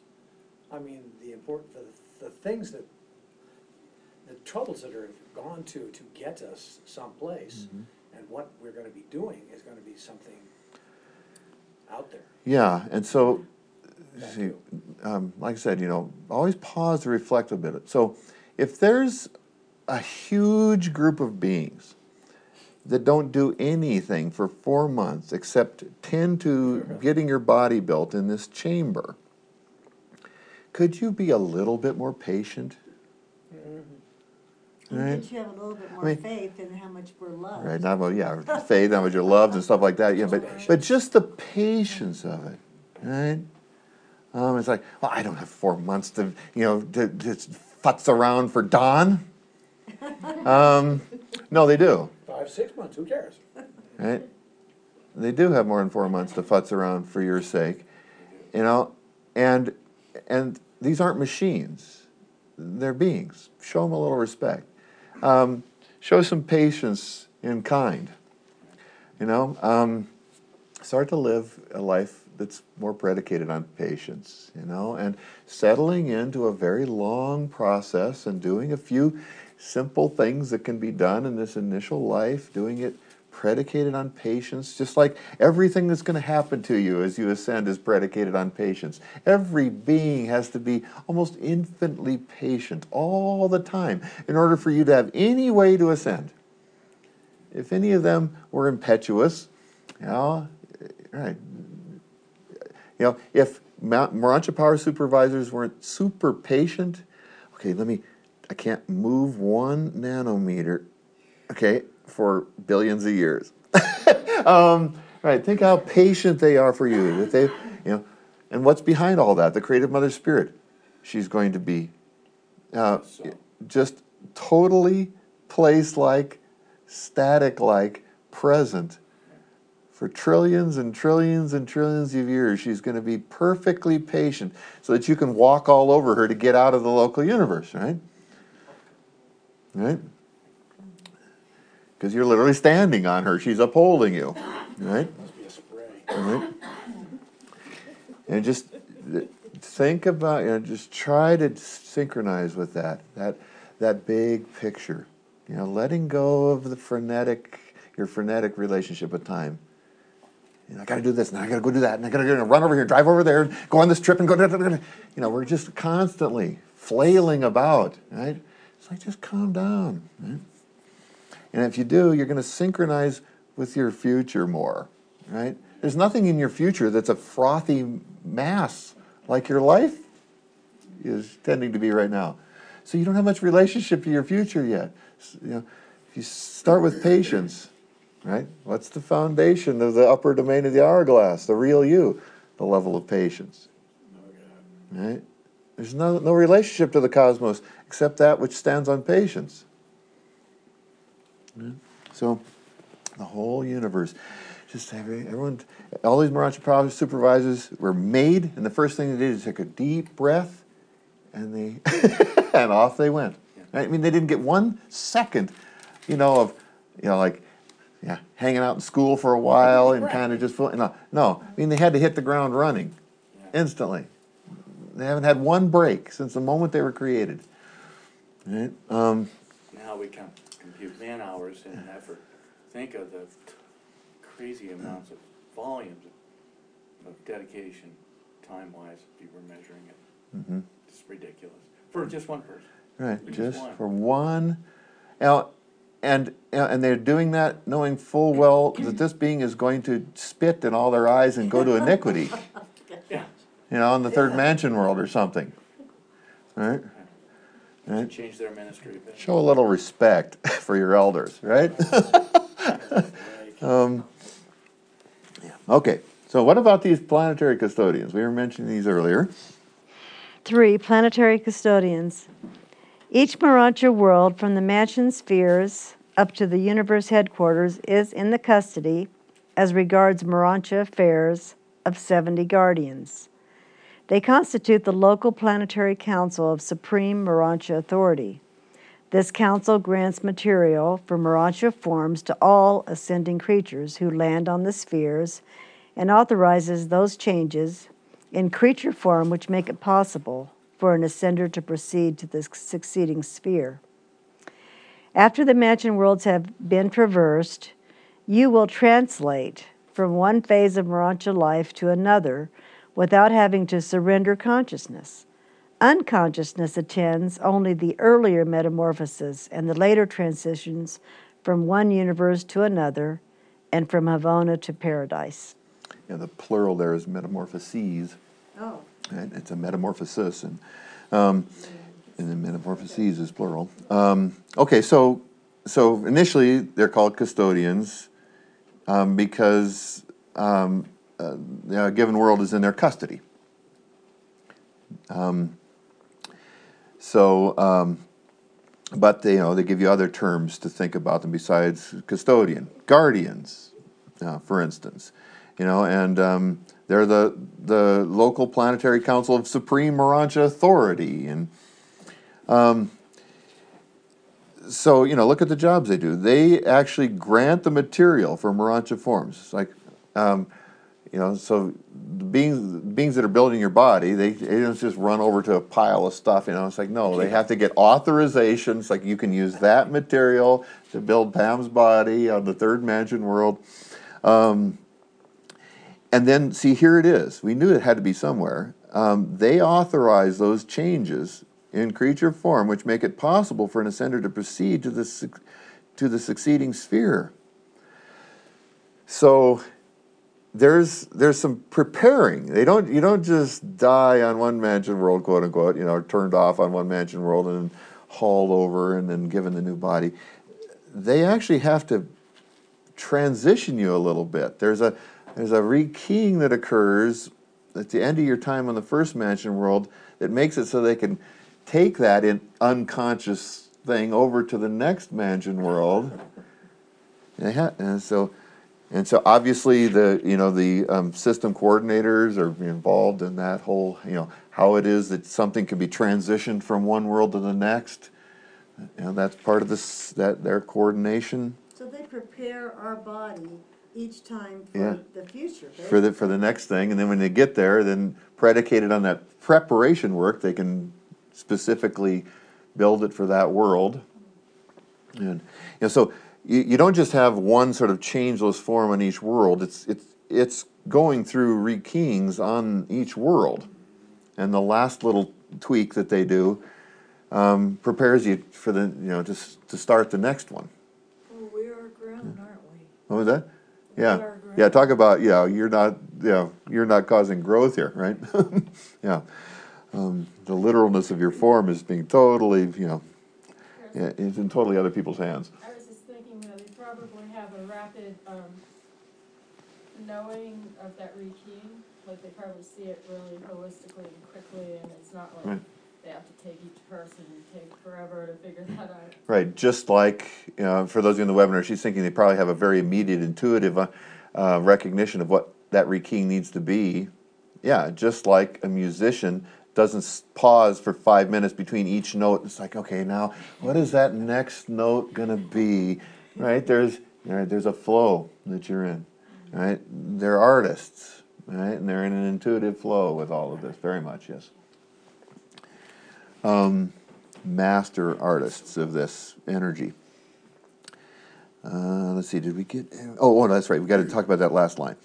The things the troubles that are gone to get us someplace, and what we're going to be doing is going to be something out there. Yeah, and so, see, like I said, always pause to reflect a bit. So, if there's a huge group of beings that don't do anything for 4 months except tend to getting your body built in this chamber, could you be a little bit more patient? And Right? didn't you have a little bit more faith in how much we're loved? Right, not about, faith, how much you're loved and stuff like that. Yeah, but just the patience of it, right? It's like, well, I don't have 4 months to futz around for Don. No, they do. 5, 6 months, who cares? Right? They do have more than 4 months to futz around for your sake, and these aren't machines; they're beings. Show them a little respect. Show some patience in kind. start to live a life that's more predicated on patience, and settling into a very long process and doing a few simple things that can be done in this initial life, doing it predicated on patience, just like everything that's going to happen to you as you ascend is predicated on patience. Every being has to be almost infinitely patient all the time in order for you to have any way to ascend. If any of them were impetuous, right. If Morontia Power Supervisors weren't super patient, okay, I can't move 1 nanometer, okay, for billions of years. Right, think how patient they are for you. That they, and what's behind all that? The Creative Mother Spirit. She's going to be just totally place-like, static-like, present for trillions and trillions and trillions of years. She's going to be perfectly patient so that you can walk all over her to get out of the local universe, right? Right? Because you're literally standing on her. She's upholding you, right? Must be a spray. Right? And just think about, just try to synchronize with that big picture. Letting go of your frenetic relationship with time. I got to do this, and I got to go do that, and I got to run over here, drive over there, go on this trip, and go. We're just constantly flailing about, right? It's like, just calm down, right? And if you do, you're going to synchronize with your future more, right? There's nothing in your future that's a frothy mass like your life is tending to be right now. So you don't have much relationship to your future yet. If you start with patience, right? What's the foundation of the upper domain of the hourglass, the real you? The level of patience, right? There's no relationship to the cosmos except that which stands on patience. So the whole universe, just everyone, all these Morontia Power Supervisors were made, and the first thing they did is take a deep breath, and and off they went. Right? I mean, they didn't get 1 second, of hanging out in school for a while and kind of just no. I mean, they had to hit the ground running instantly. They haven't had 1 break since the moment they were created. Right? Now we can compute man hours in an effort. Think of the crazy amounts of volumes of dedication, time-wise, if you were measuring it. Mm-hmm. It's ridiculous. For just one person. Right, just one. for one. And they're doing that knowing full well that this being is going to spit in all their eyes and go to iniquity. Yeah. In the third mansion world or something. Right? Right? Change their ministry a bit. Show a little respect for your elders, right? Okay, so what about these planetary custodians? We were mentioning these earlier. 3 planetary custodians. Each Morontia world, from the mansion spheres up to the universe headquarters, is in the custody, as regards Morontia affairs, of 70 guardians. They constitute the local planetary council of supreme Morontia authority. This council grants material for Morontia forms to all ascending creatures who land on the spheres and authorizes those changes in creature form which make it possible for an ascender to proceed to the succeeding sphere. After the mansion worlds have been traversed, you will translate from one phase of Morontia life to another without having to surrender consciousness. Unconsciousness attends only the earlier metamorphosis and the later transitions from one universe to another and from Havona to paradise. Yeah, the plural there is metamorphoses. Oh. Right? It's a metamorphosis, and then metamorphoses is plural. Okay, so initially they're called custodians because a given world is in their custody. But they give you other terms to think about them besides custodian. Guardians, for instance, and they're the local planetary council of supreme Morontia authority, and so look at the jobs they do. They actually grant the material for Morontia forms. It's like you know, so the beings that are building your body, they don't just run over to a pile of stuff, you know. It's like, no, they have to get authorization. It's like, you can use that material to build Pam's body on the third mansion world. And then, see, here it is. We knew it had to be somewhere. They authorize those changes in creature form, which make it possible for an ascender to proceed to the succeeding sphere. So there's some preparing. You don't just die on one mansion world, quote unquote, you know, or turned off on one mansion world and then hauled over and then given the new body. They actually have to transition you a little bit. There's a rekeying that occurs at the end of your time on the first mansion world that makes it so they can take that unconscious thing over to the next mansion world. And so obviously the system coordinators are involved in that whole, you know, how it is that something can be transitioned from one world to the next. And that's part of their coordination. So they prepare our body each time Yeah. the future. For the next thing, and then when they get there, then predicated on that preparation work, they can specifically build it for that world. And so you don't just have one sort of changeless form on each world. It's going through rekeyings on each world, and the last little tweak that they do prepares you for to start the next one. Well, we are ground, aren't we? What was that? We Yeah. are ground. Yeah, talk about, you're not causing growth here, right? Yeah. The literalness of your form is being totally, it's in totally other people's hands. I was just thinking that they probably have a rapid knowing of that rekeying. Like they probably see it really holistically and quickly, and it's not like Right. they have to take each person and take forever to figure that out. Right, just like, for those of you in the webinar, she's thinking they probably have a very immediate, intuitive recognition of what that rekeying needs to be. Yeah, just like a musician doesn't pause for 5 minutes between each note. It's like, okay, now what is that next note gonna be? Right? There's a flow that you're in. Right? They're artists, right? And they're in an intuitive flow with all of this, very much, yes. Master artists of this energy. Let's see, did we get... Oh, that's right, we got to talk about that last line.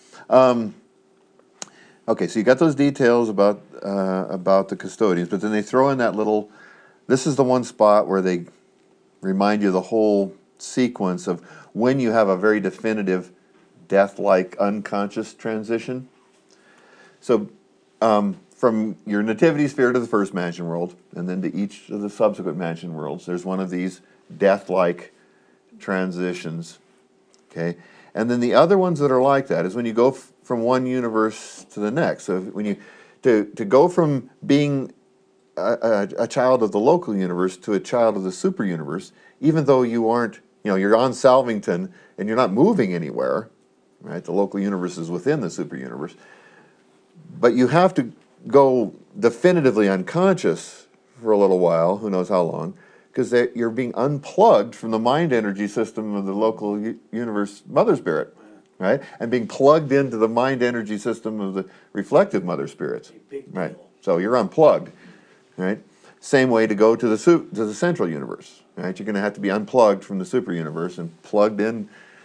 Okay, so you got those details about the custodians, but then they throw in that little... This is the one spot where they remind you the whole sequence of when you have a very definitive death-like unconscious transition. So from your nativity sphere to the first mansion world, and then to each of the subsequent mansion worlds, there's one of these death-like transitions. Okay, and then the other ones that are like that is when you go from one universe to the next. So when you to go from being a child of the local universe to a child of the super universe, even though you aren't, you're on Salvington and you're not moving anywhere, right? The local universe is within the super universe, but you have to go definitively unconscious for a little while, who knows how long, because you're being unplugged from the mind energy system of the local universe mother spirit, right? And being plugged into the mind energy system of the reflective mother spirits, right? So you're unplugged, right? Same way to go to the central universe, right? You're going to have to be unplugged from the super universe and plugged in,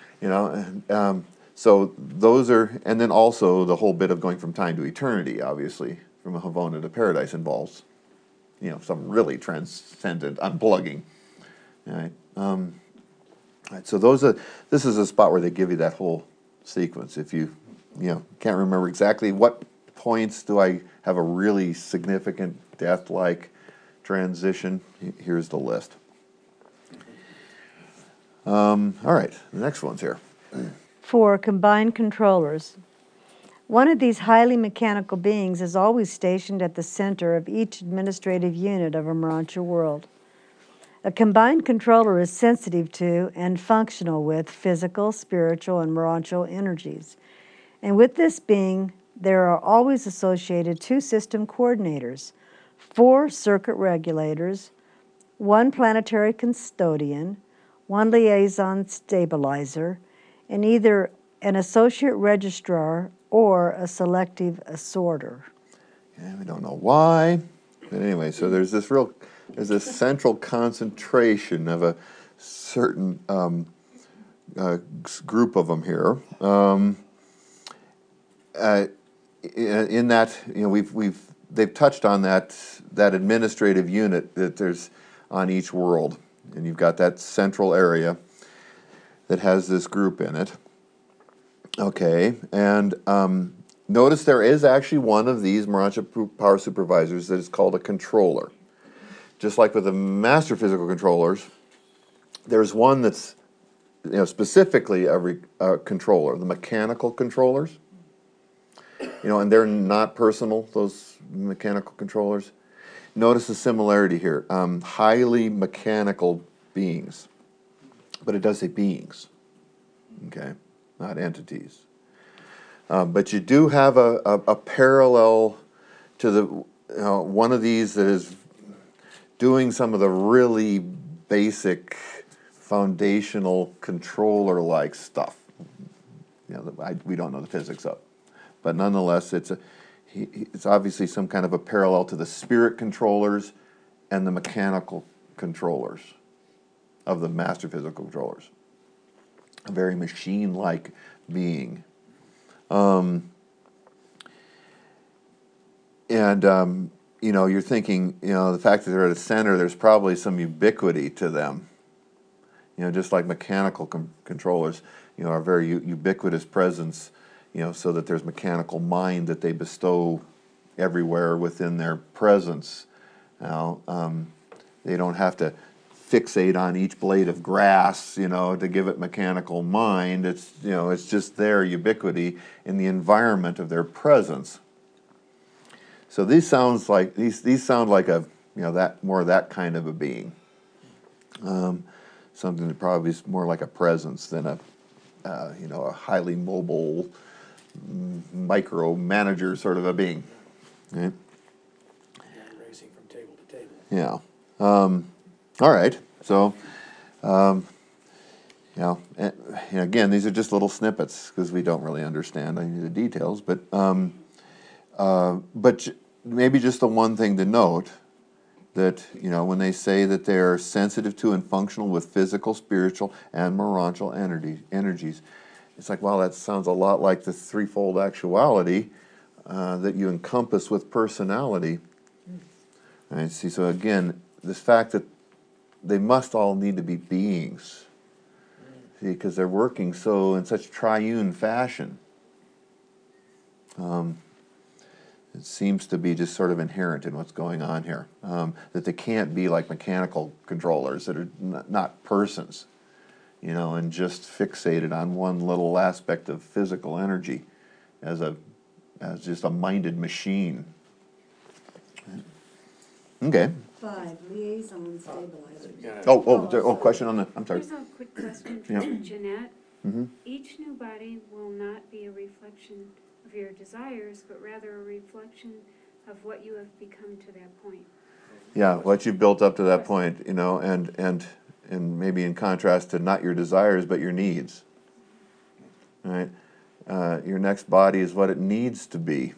so those are, and then also the whole bit of going from time to eternity, obviously, from a Havona to paradise involves, some really transcendent unplugging. All right. All right. So this is a spot where they give you that whole sequence. If you, can't remember exactly what points do I have a really significant death-like transition, here's the list. All right. The next one's here. 4. Combined controllers. One of these highly mechanical beings is always stationed at the center of each administrative unit of a Morontia world. A combined controller is sensitive to and functional with physical, spiritual, and Morontial energies. And with this being, there are always associated 2 system coordinators, 4 circuit regulators, 1 planetary custodian, 1 liaison stabilizer, and either an associate registrar or a selective assorter. And we don't know why, but anyway, so there's this central concentration of a certain group of them here. In that, they've touched on that administrative unit that there's on each world, and you've got that central area that has this group in it. Okay, and notice there is actually one of these Morontia power supervisors that is called a controller. Just like with the master physical controllers, there's one that's specifically a controller, the mechanical controllers. And they're not personal, those mechanical controllers. Notice the similarity here. Highly mechanical beings. But it does say beings. Okay? Not entities. But you do have a parallel to the one of these that is doing some of the really basic foundational controller-like stuff. We don't know the physics of. But nonetheless, it's obviously some kind of a parallel to the spirit controllers and the mechanical controllers of the master physical controllers. A very machine-like being. You're thinking, the fact that they're at a center, there's probably some ubiquity to them. Just like mechanical controllers, are very ubiquitous presence, so that there's mechanical mind that they bestow everywhere within their presence. Now, they don't have to fixate on each blade of grass, to give it mechanical mind. It's, it's just their ubiquity in the environment of their presence. So these sound like a, that more that kind of a being. Something that probably is more like a presence than a highly mobile micromanager sort of a being. Right? Racing from table to table. Yeah. All right. So, again, these are just little snippets because we don't really understand any of the details. But maybe just the one thing to note that when they say that they are sensitive to and functional with physical, spiritual, and morontial energies, it's like, wow, that sounds a lot like the threefold actuality that you encompass with personality. Right? See, so again, this fact that they must all need to be beings, see, because they're working in such triune fashion. It seems to be just sort of inherent in what's going on here, that they can't be like mechanical controllers that are not persons, and just fixated on one little aspect of physical energy as just a minded machine. Okay. 5, liaison stabilizers. Question on the, I'm sorry. Here's a quick question Yeah. from Jeanette. Mm-hmm. Each new body will not be a reflection of your desires, but rather a reflection of what you have become to that point. Yeah, what you've built up to that point, and maybe in contrast to not your desires, but your needs. Right? Your next body is what it needs to be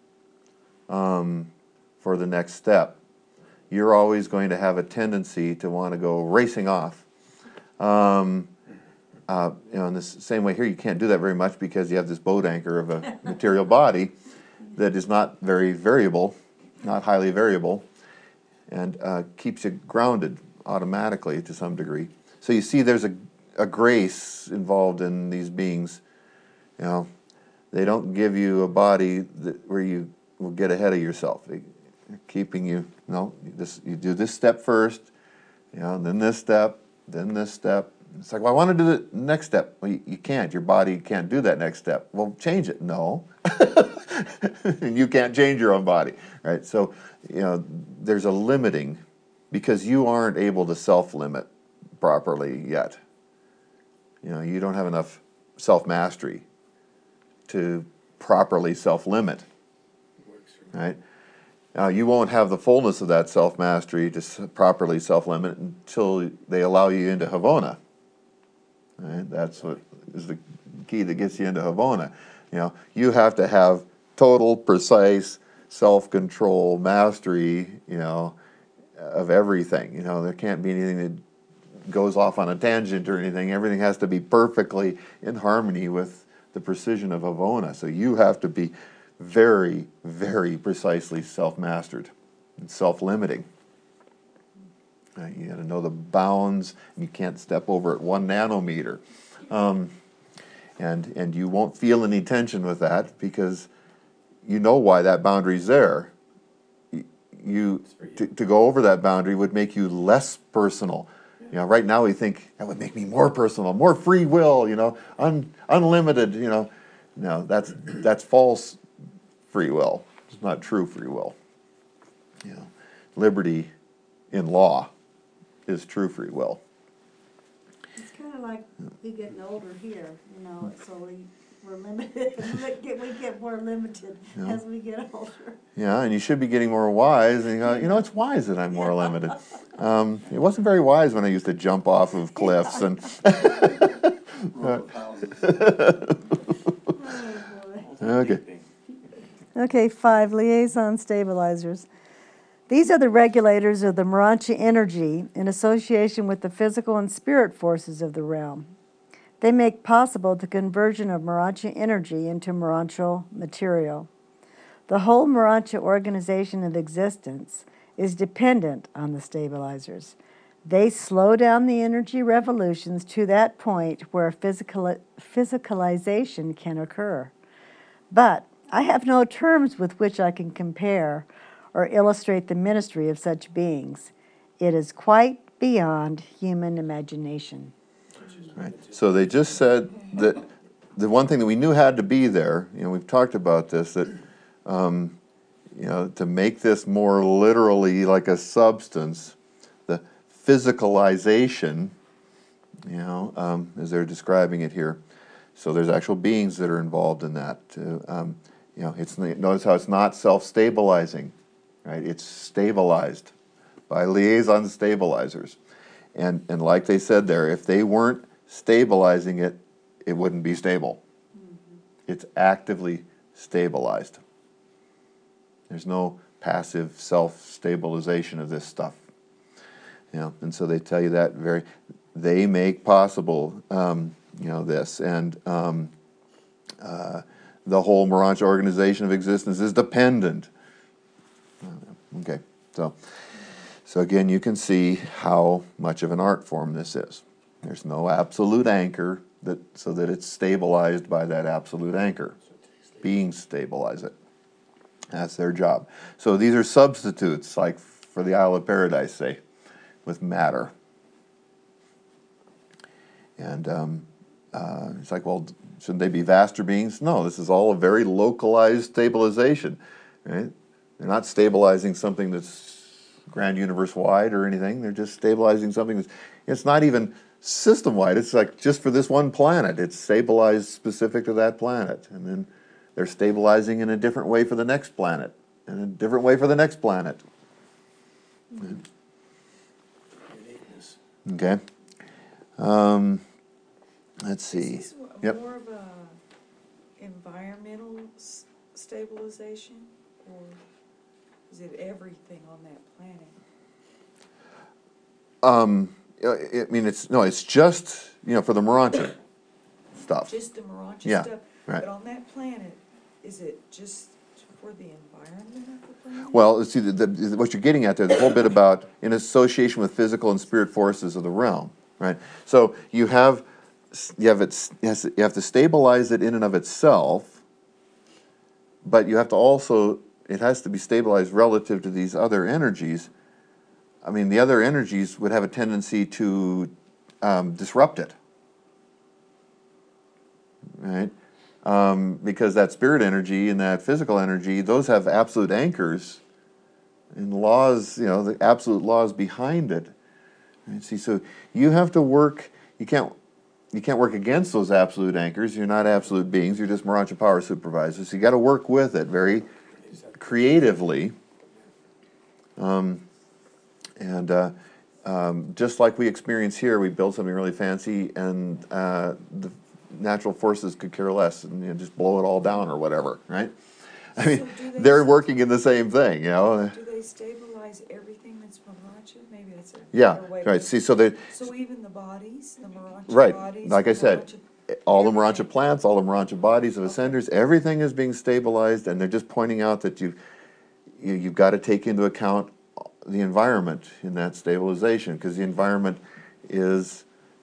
for the next step. You're always going to have a tendency to want to go racing off. In the same way here, you can't do that very much because you have this boat anchor of a material body that is not very variable, not highly variable, and keeps you grounded automatically to some degree. So you see there's a grace involved in these beings. They don't give you a body where you will get ahead of yourself. They're keeping you, you do this step first, then this step, then this step. It's like, well, I want to do the next step. Well, you can't. Your body can't do that next step. Well, change it. No. And you can't change your own body, right? So, there's a limiting because you aren't able to self-limit properly yet. You don't have enough self-mastery to properly self-limit, right? You won't have the fullness of that self-mastery to properly self-limit until they allow you into Havona. Right? That's what is the key that gets you into Havona. You know, you have to have total, precise self-control, mastery, you know, of everything. You know, there can't be anything that goes off on a tangent or anything. Everything has to be perfectly in harmony with the precision of Avona. So you have to be very, very precisely self-mastered and self-limiting. You got to know the bounds. You can't step over at 1 nanometer. And you won't feel any tension with that because you know why that boundary's there. To go over that boundary would make you less personal. You know, right now we think that would make me more personal, more free will, you know, unlimited, you know. No, that's false free will. It's not true free will. You know, liberty in law is true free will. It's kind of like we getting older here, you know, so we're limited, we get more limited Yeah. as we get older. Yeah, and you should be getting more wise. And you know, it's wise that I'm more limited. It wasn't very wise when I used to jump off of cliffs and. Roll houses. Okay. Okay, 5, liaison stabilizers. These are the regulators of the Morontia energy in association with the physical and spirit forces of the realm. They make possible the conversion of Morontia energy into Morontial material. The whole Morontia organization of existence is dependent on the stabilizers. They slow down the energy revolutions to that point where physicalization can occur. But I have no terms with which I can compare or illustrate the ministry of such beings. It is quite beyond human imagination. Right. So they just said that the one thing that we knew had to be there, you know, we've talked about this, that, you know, to make this more literally like a substance, the physicalization, you know, as they're describing it here. So there's actual beings that are involved in that. You know, notice how it's not self-stabilizing, right? It's stabilized by liaison stabilizers. And like they said there, if they weren't stabilizing it, it wouldn't be stable. It's actively stabilized. There's no passive self-stabilization of this stuff. You know, and so they tell you that they make possible, you know, this. And the whole Morontia organization of existence is dependent. Okay, so again, you can see how much of an art form this is. There's no absolute anchor so that it's stabilized by that absolute anchor. Beings stabilize it. That's their job. So these are substitutes, like for the Isle of Paradise, say, with matter. And it's like, well, shouldn't they be vaster beings? No, this is all a very localized stabilization, right? They're not stabilizing something that's grand universe-wide or anything. They're just stabilizing something it's not even system-wide. It's like just for this one planet. It's stabilized specific to that planet. And then they're stabilizing in a different way for the next planet, and a different way for the next planet. Uniqueness. Okay. Let's see. Is this Yep. more of a environmental stabilization, or is it everything on that planet? I mean, it's just, you know, for the Morontia stuff. Just the Morontia Yeah, stuff? right. But on that planet, is it just for the environment of the planet? Well, see, what you're getting at there, the whole bit about in association with physical and spirit forces of the realm, right? So you have to stabilize it in and of itself, but you have to also, it has to be stabilized relative to these other energies. I mean, the other energies would have a tendency to disrupt it, right? Because that spirit energy and that physical energy, those have absolute anchors and laws, you know, the absolute laws behind it. Right? See, so you have to work, you can't work against those absolute anchors. You're not absolute beings, you're just Morontia power supervisors. So you got to work with it very creatively. Just like we experience here, we build something really fancy, and natural forces could care less and just blow it all down or whatever, right? I mean, So do they're working in the same thing, you know. Do they stabilize everything that's Maracha? Maybe that's a Yeah, better way. right. See, so they So even the bodies, the Maracha right, bodies? like I the said, Maracha- all the everything. Marancha plants, all the Marancha bodies of Okay. ascenders, everything is being stabilized, and they're just pointing out that you've got to take into account the environment in that stabilization, because the environment is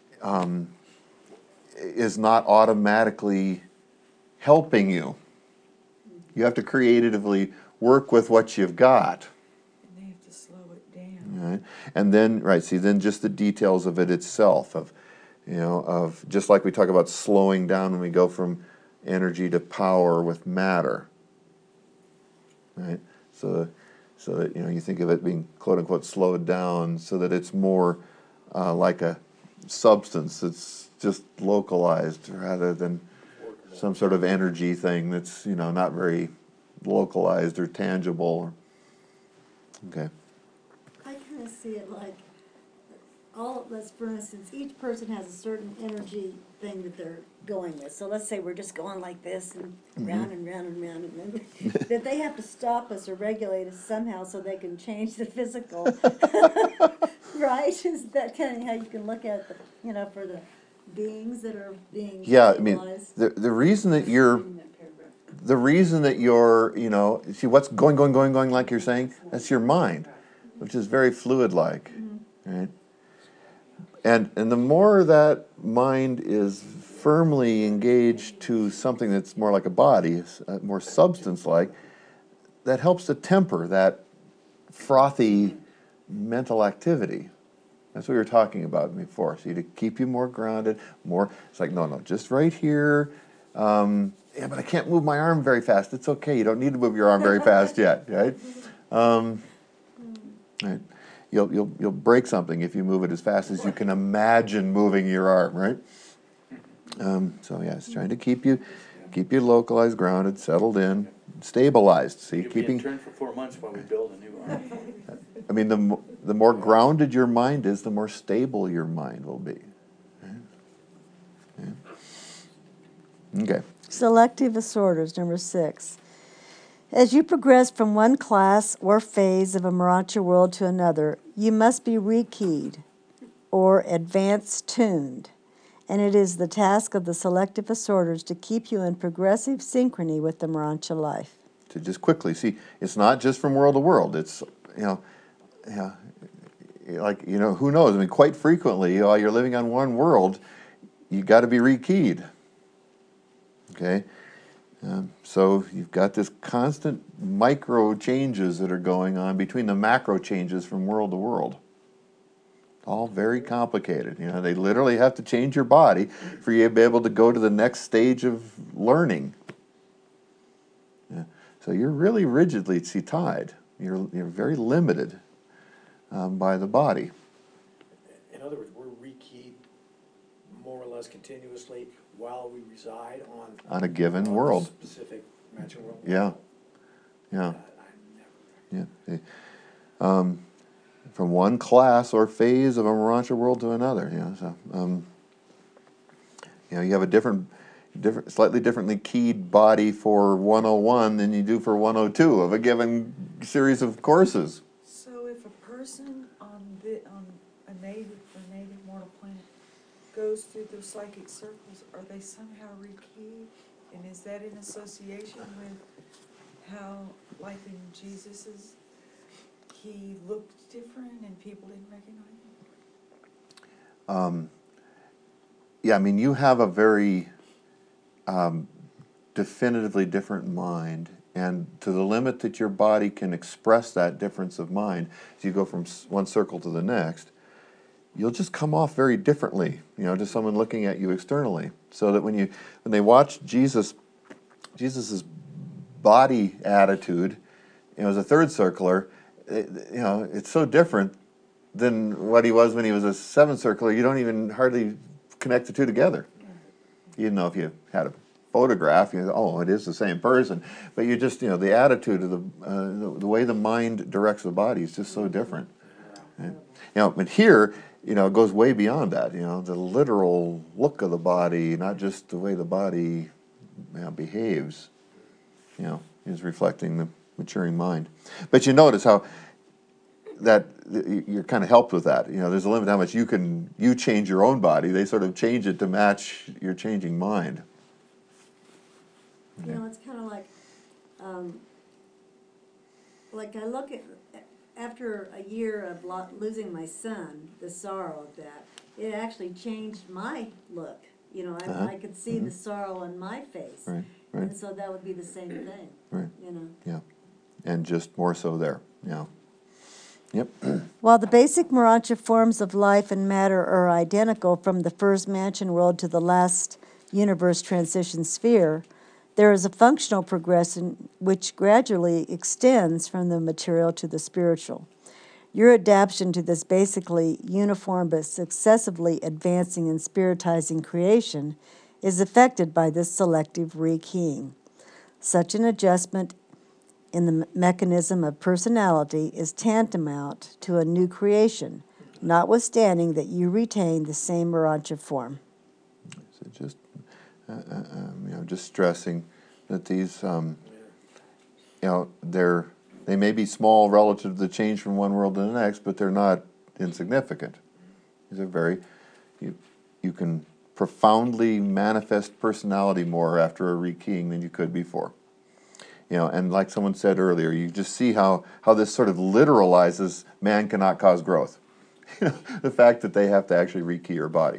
not automatically helping you. You have to creatively work with what you've got. And they have to slow it down. Right? And then, right, see, then just the details of it itself, of just like we talk about slowing down when we go from energy to power with matter, right? So that, you think of it being, quote unquote, slowed down so that it's more like a substance that's just localized rather than some sort of energy thing that's, not very localized or tangible. Okay. I kind of see it like, all of us, for instance, each person has a certain energy thing that they're going with. So let's say we're just going like this and round and round and round, and then that they have to stop us or regulate us somehow so they can change the physical. Right? Is that kind of how you can look at the, for the beings that are being Yeah, I mean, stabilized? the reason that you're, see what's going like you're saying, that's your mind, which is very fluid-like, right? And the more that mind is firmly engaged to something that's more like a body, more substance-like, that helps to temper that frothy mental activity. That's what we were talking about before. So to keep you more grounded, it's like, no, just right here. Yeah, but I can't move my arm very fast. It's okay. You don't need to move your arm very fast yet, right? Right. You'll break something if you move it as fast as you can imagine moving your arm, right? So yeah, it's trying to keep you localized, grounded, settled in, stabilized. See, You'll be in turn for 4 months while we build a new army. I mean, the more grounded your mind is, the more stable your mind will be. Okay. Selective disorders, number 6. As you progress from one class or phase of a Maracha world to another, you must be rekeyed or advanced tuned, and it is the task of the selective disorders to keep you in progressive synchrony with the Maracha life. To just quickly see, it's not just from world to world. It's who knows? I mean, quite frequently, while you're living on one world, you got to be rekeyed. Okay. So you've got this constant micro changes that are going on between the macro changes from world to world. All very complicated. They literally have to change your body for you to be able to go to the next stage of learning. Yeah. So you're really rigidly tied. You're very limited by the body. In other words, we're rekeyed more or less continuously while we reside on A given on world. Specific Maracha world. Yeah. Yeah. Yeah. From one class or phase of a Maracha world to another. So you have a slightly differently keyed body for 101 than you do for 102 of a given series of courses. So if a person on a native mortal planet goes through their psychic circles, are they somehow rekeyed? And is that in association with how, like in Jesus's, he looked different and people didn't recognize him? Yeah, I mean, you have a very definitively different mind, and to the limit that your body can express that difference of mind, as you go from one circle to the next, you'll just come off very differently, to someone looking at you externally. So that when they watch Jesus's body attitude, as a third circler, it's so different than what he was when he was a seventh circler. You don't even hardly connect the two together. Even though if you had a photograph, it is the same person. But you just, the attitude of the way the mind directs the body is just so different. But here, it goes way beyond that. The literal look of the body, not just the way the body behaves, is reflecting the maturing mind. But you notice how that you're kind of helped with that. There's a limit to how much you change your own body. They sort of change it to match your changing mind. It's kind of like I look at, after a year of losing my son, the sorrow of that, it actually changed my look. I could see the sorrow on my face. Right. And so that would be the same thing. Right. Yeah. And just more so there. Yeah. Yep. While the basic Morontia forms of life and matter are identical from the first mansion world to the last universe transition sphere, there is a functional progression which gradually extends from the material to the spiritual. Your adaptation to this basically uniform but successively advancing and spiritizing creation is affected by this selective rekeying. Such an adjustment in the mechanism of personality is tantamount to a new creation, notwithstanding that you retain the same Morontia form. So just stressing that these, they may be small relative to the change from one world to the next, but they're not insignificant. These are very, you can profoundly manifest personality more after a rekeying than you could before. And like someone said earlier, you just see how this sort of literalizes man cannot cause growth. The fact that they have to actually rekey your body.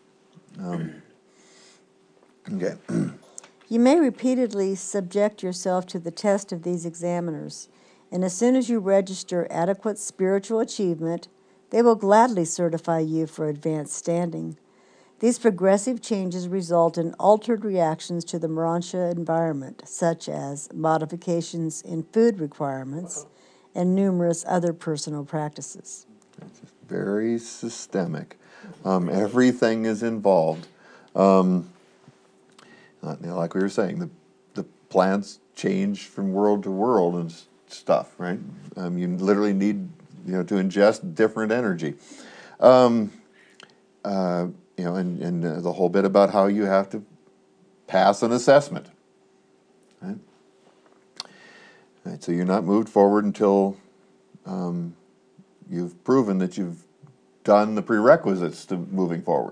Okay. You may repeatedly subject yourself to the test of these examiners, and as soon as you register adequate spiritual achievement, they will gladly certify you for advanced standing. These progressive changes result in altered reactions to the Morontia environment, such as modifications in food requirements and numerous other personal practices. It's very systemic. Everything is involved. Like we were saying, the plants change from world to world and stuff, right? You literally need, to ingest different energy. And the whole bit about how you have to pass an assessment. Right? So you're not moved forward until you've proven that you've done the prerequisites to moving forward.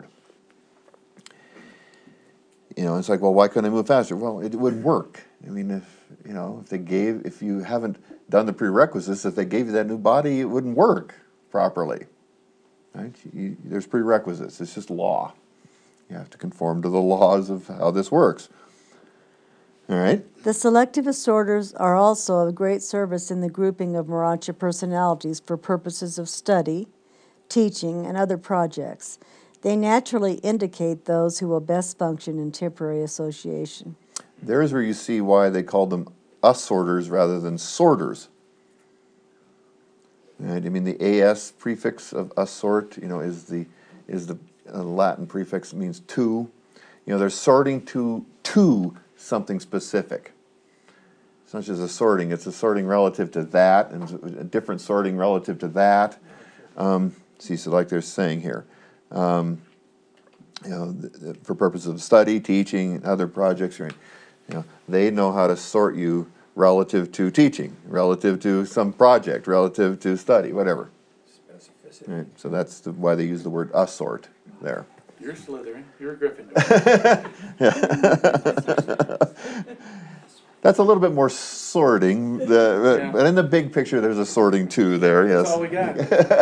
It's like, well, why couldn't I move faster? Well, it would work. I mean, if you haven't done the prerequisites, if they gave you that new body, it wouldn't work properly. Right? There's prerequisites. It's just law. You have to conform to the laws of how this works. All right? The selective assorters are also of great service in the grouping of Morontia personalities for purposes of study, teaching, and other projects. They naturally indicate those who will best function in temporary association. There's where you see why they called them assorters rather than sorters. Right? I mean, the AS prefix of assort, is the Latin prefix. It means to. They're sorting to something specific. It's not just a sorting; it's a sorting relative to that, and a different sorting relative to that. So like they're saying here, for purposes of study, teaching, and other projects, right? They know how to sort you relative to teaching, relative to some project, relative to study, whatever. Specificity. Right. So that's why they use the word assort there. You're Slytherin, you're Gryffindor. That's a little bit more sorting, but in the big picture, there's a sorting too there, yes. That's all we got.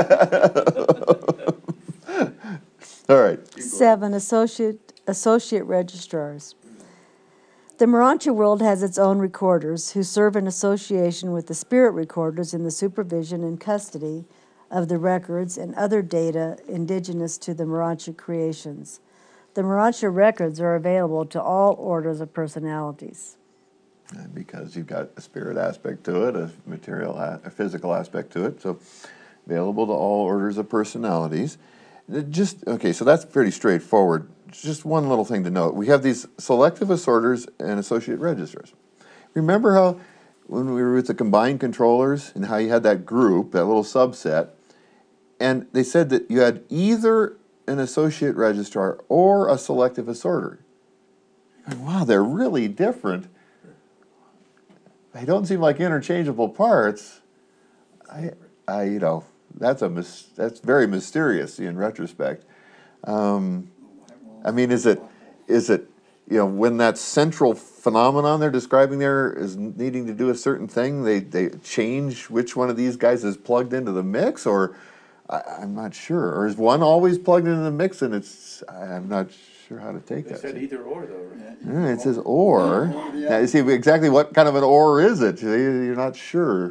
All right. 7. Associate registrars. The Morontia world has its own recorders who serve in association with the spirit recorders in the supervision and custody of the records and other data indigenous to the Morontia creations. The Morontia records are available to all orders of personalities. Because you've got a spirit aspect to it, a physical aspect to it, so available to all orders of personalities. So that's pretty straightforward. Just one little thing to note. We have these selective assorters and associate registrars. Remember how when we were with the combined controllers and how you had that group, that little subset, and they said that you had either an associate registrar or a selective assorter. Wow, they're really different. They don't seem like interchangeable parts. You know, that's very mysterious in retrospect. I mean, is it, you know, when that central phenomenon they're describing there is needing to do a certain thing, they change which one of these guys is plugged into the mix, or I'm not sure. Or is one always plugged into the mix and I'm not sure how to take They that. said either or though, right? It says or. Now, you see exactly what kind of an or is it? You're not sure.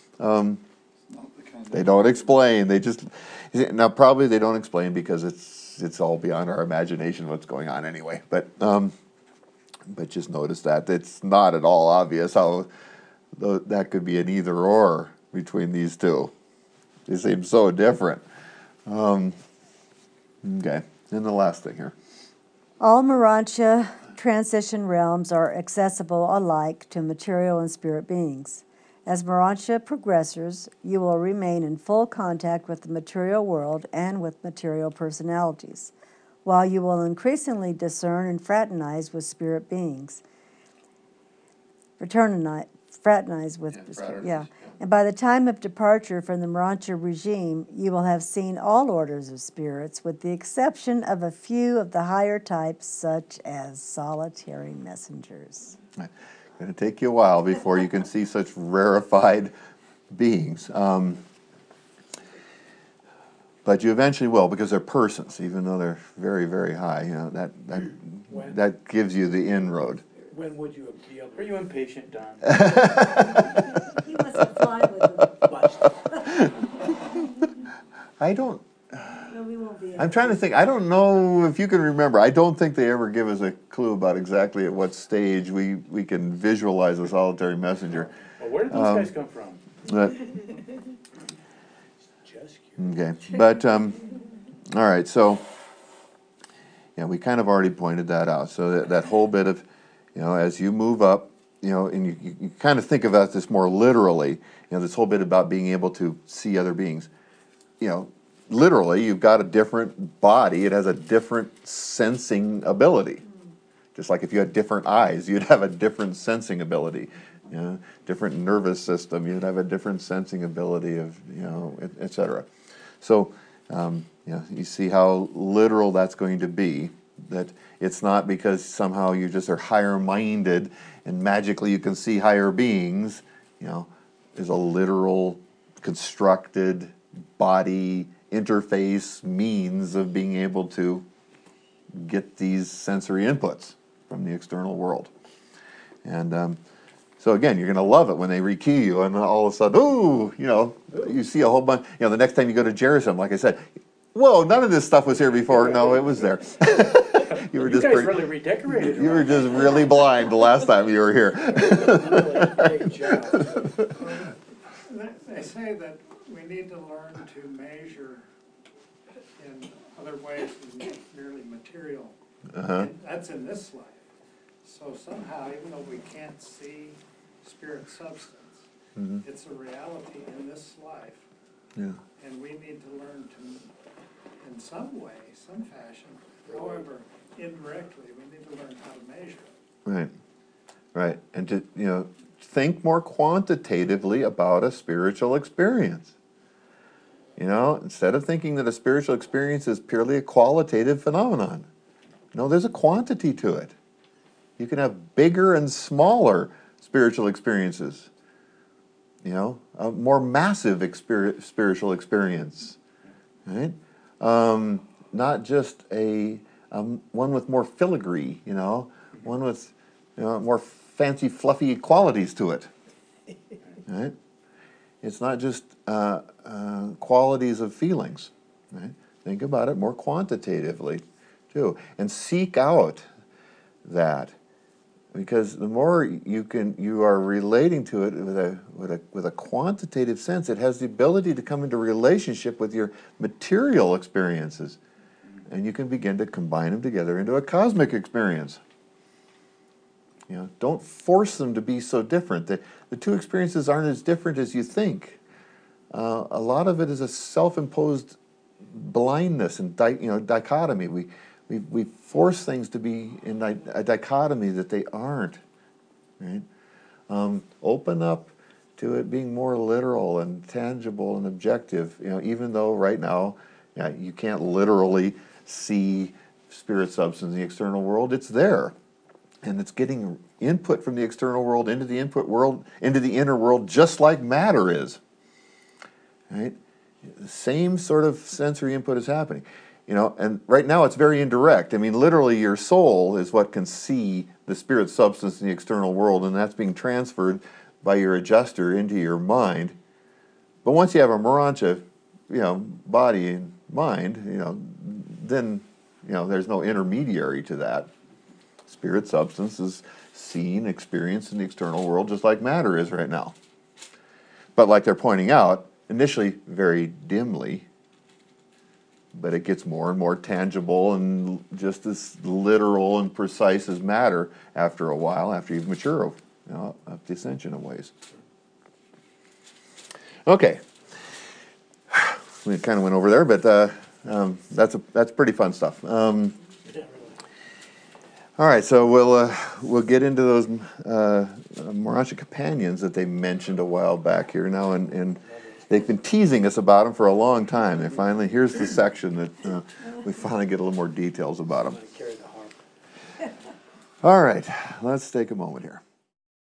They don't explain. They just, now probably they don't explain because it's all beyond our imagination what's going on anyway. But just notice that it's not at all obvious how that could be an either or between these two. They seem so different. Okay, and the last thing here. All Morontia transition realms are accessible alike to material and spirit beings. As Morontia progressors, you will remain in full contact with the material world and with material personalities, while you will increasingly discern and fraternize with spirit beings. Fraternize with, yeah. And by the time of departure from the Morontia regime, you will have seen all orders of spirits, with the exception of a few of the higher types, such as solitary messengers. It's going to take you a while before you can see such rarefied beings. But you eventually will, because they're persons, even though they're very, very high. You know, that gives you the inroad. When would you be able? Are you impatient, Don? He wants to fly with them. I don't. No, we won't be. I'm trying to think. I don't know if you can remember. I don't think they ever give us a clue about exactly at what stage we can visualize a solitary messenger. Well, where did those guys come from? But, Just okay, but all right. So yeah, we kind of already pointed that out. So that whole bit of, you know, as you move up, you know, and you kind of think about this more literally. You know, this whole bit about being able to see other beings. You know, literally, you've got a different body. It has a different sensing ability. Just like if you had different eyes, you'd have a different sensing ability. You know, different nervous system, you'd have a different sensing ability of, you know, et cetera. So, you know, you see how literal that's going to be. That it's not because somehow you just are higher minded and magically you can see higher beings. You know, there's a literal constructed body interface means of being able to get these sensory inputs from the external world. And so again, you're going to love it when they rekey you and all of a sudden, ooh, you know, you see a whole bunch. You know, the next time you go to Jerusalem, like I said, whoa, none of this stuff was here before. No, it was there. You guys really redecorated. You were just really blind the last time you were here. really great job. They say that we need to learn to measure in other ways than merely material. And that's in this life. So somehow, even though we can't see spirit substance, it's a reality in this life. Yeah. And we need to learn to, in some way, some fashion, however indirectly, we need to learn how to measure it. Right, right, and to, you know, think more quantitatively about a spiritual experience. You know, instead of thinking that a spiritual experience is purely a qualitative phenomenon. No, there's a quantity to it. You can have bigger and smaller spiritual experiences. You know, a more massive spiritual experience, right? Not just a one with more filigree, you know, one with, you know, more fancy, fluffy qualities to it, right? It's not just qualities of feelings, right? Think about it more quantitatively, too, and seek out that, because the more you are relating to it with a quantitative sense, it has the ability to come into relationship with your material experiences, and you can begin to combine them together into a cosmic experience. You know, don't force them to be so different. The two experiences aren't as different as you think. a lot of it is a self-imposed blindness and dichotomy. We force things to be in a dichotomy that they aren't. Right? Open up to it being more literal and tangible and objective. Even though right now, you can't literally see spirit substance in the external world, it's there, and it's getting input from the external world into the input world, into the inner world, just like matter is. Right? The same sort of sensory input is happening. And right now it's very indirect. I mean, literally your soul is what can see the spirit substance in the external world, and that's being transferred by your adjuster into your mind. But once you have a Morontia, body and mind, then, there's no intermediary to that. Spirit substance is seen, experienced in the external world, just like matter is right now. But like they're pointing out, initially very dimly, but it gets more and more tangible and just as literal and precise as matter after a while, after you've matured, up the ascension of ways. Okay. We kind of went over there, but that's pretty fun stuff. All right, so we'll get into those Morontia companions that they mentioned a while back here now, and they've been teasing us about them for a long time. And here's the section that we finally get a little more details about them. All right, let's take a moment here.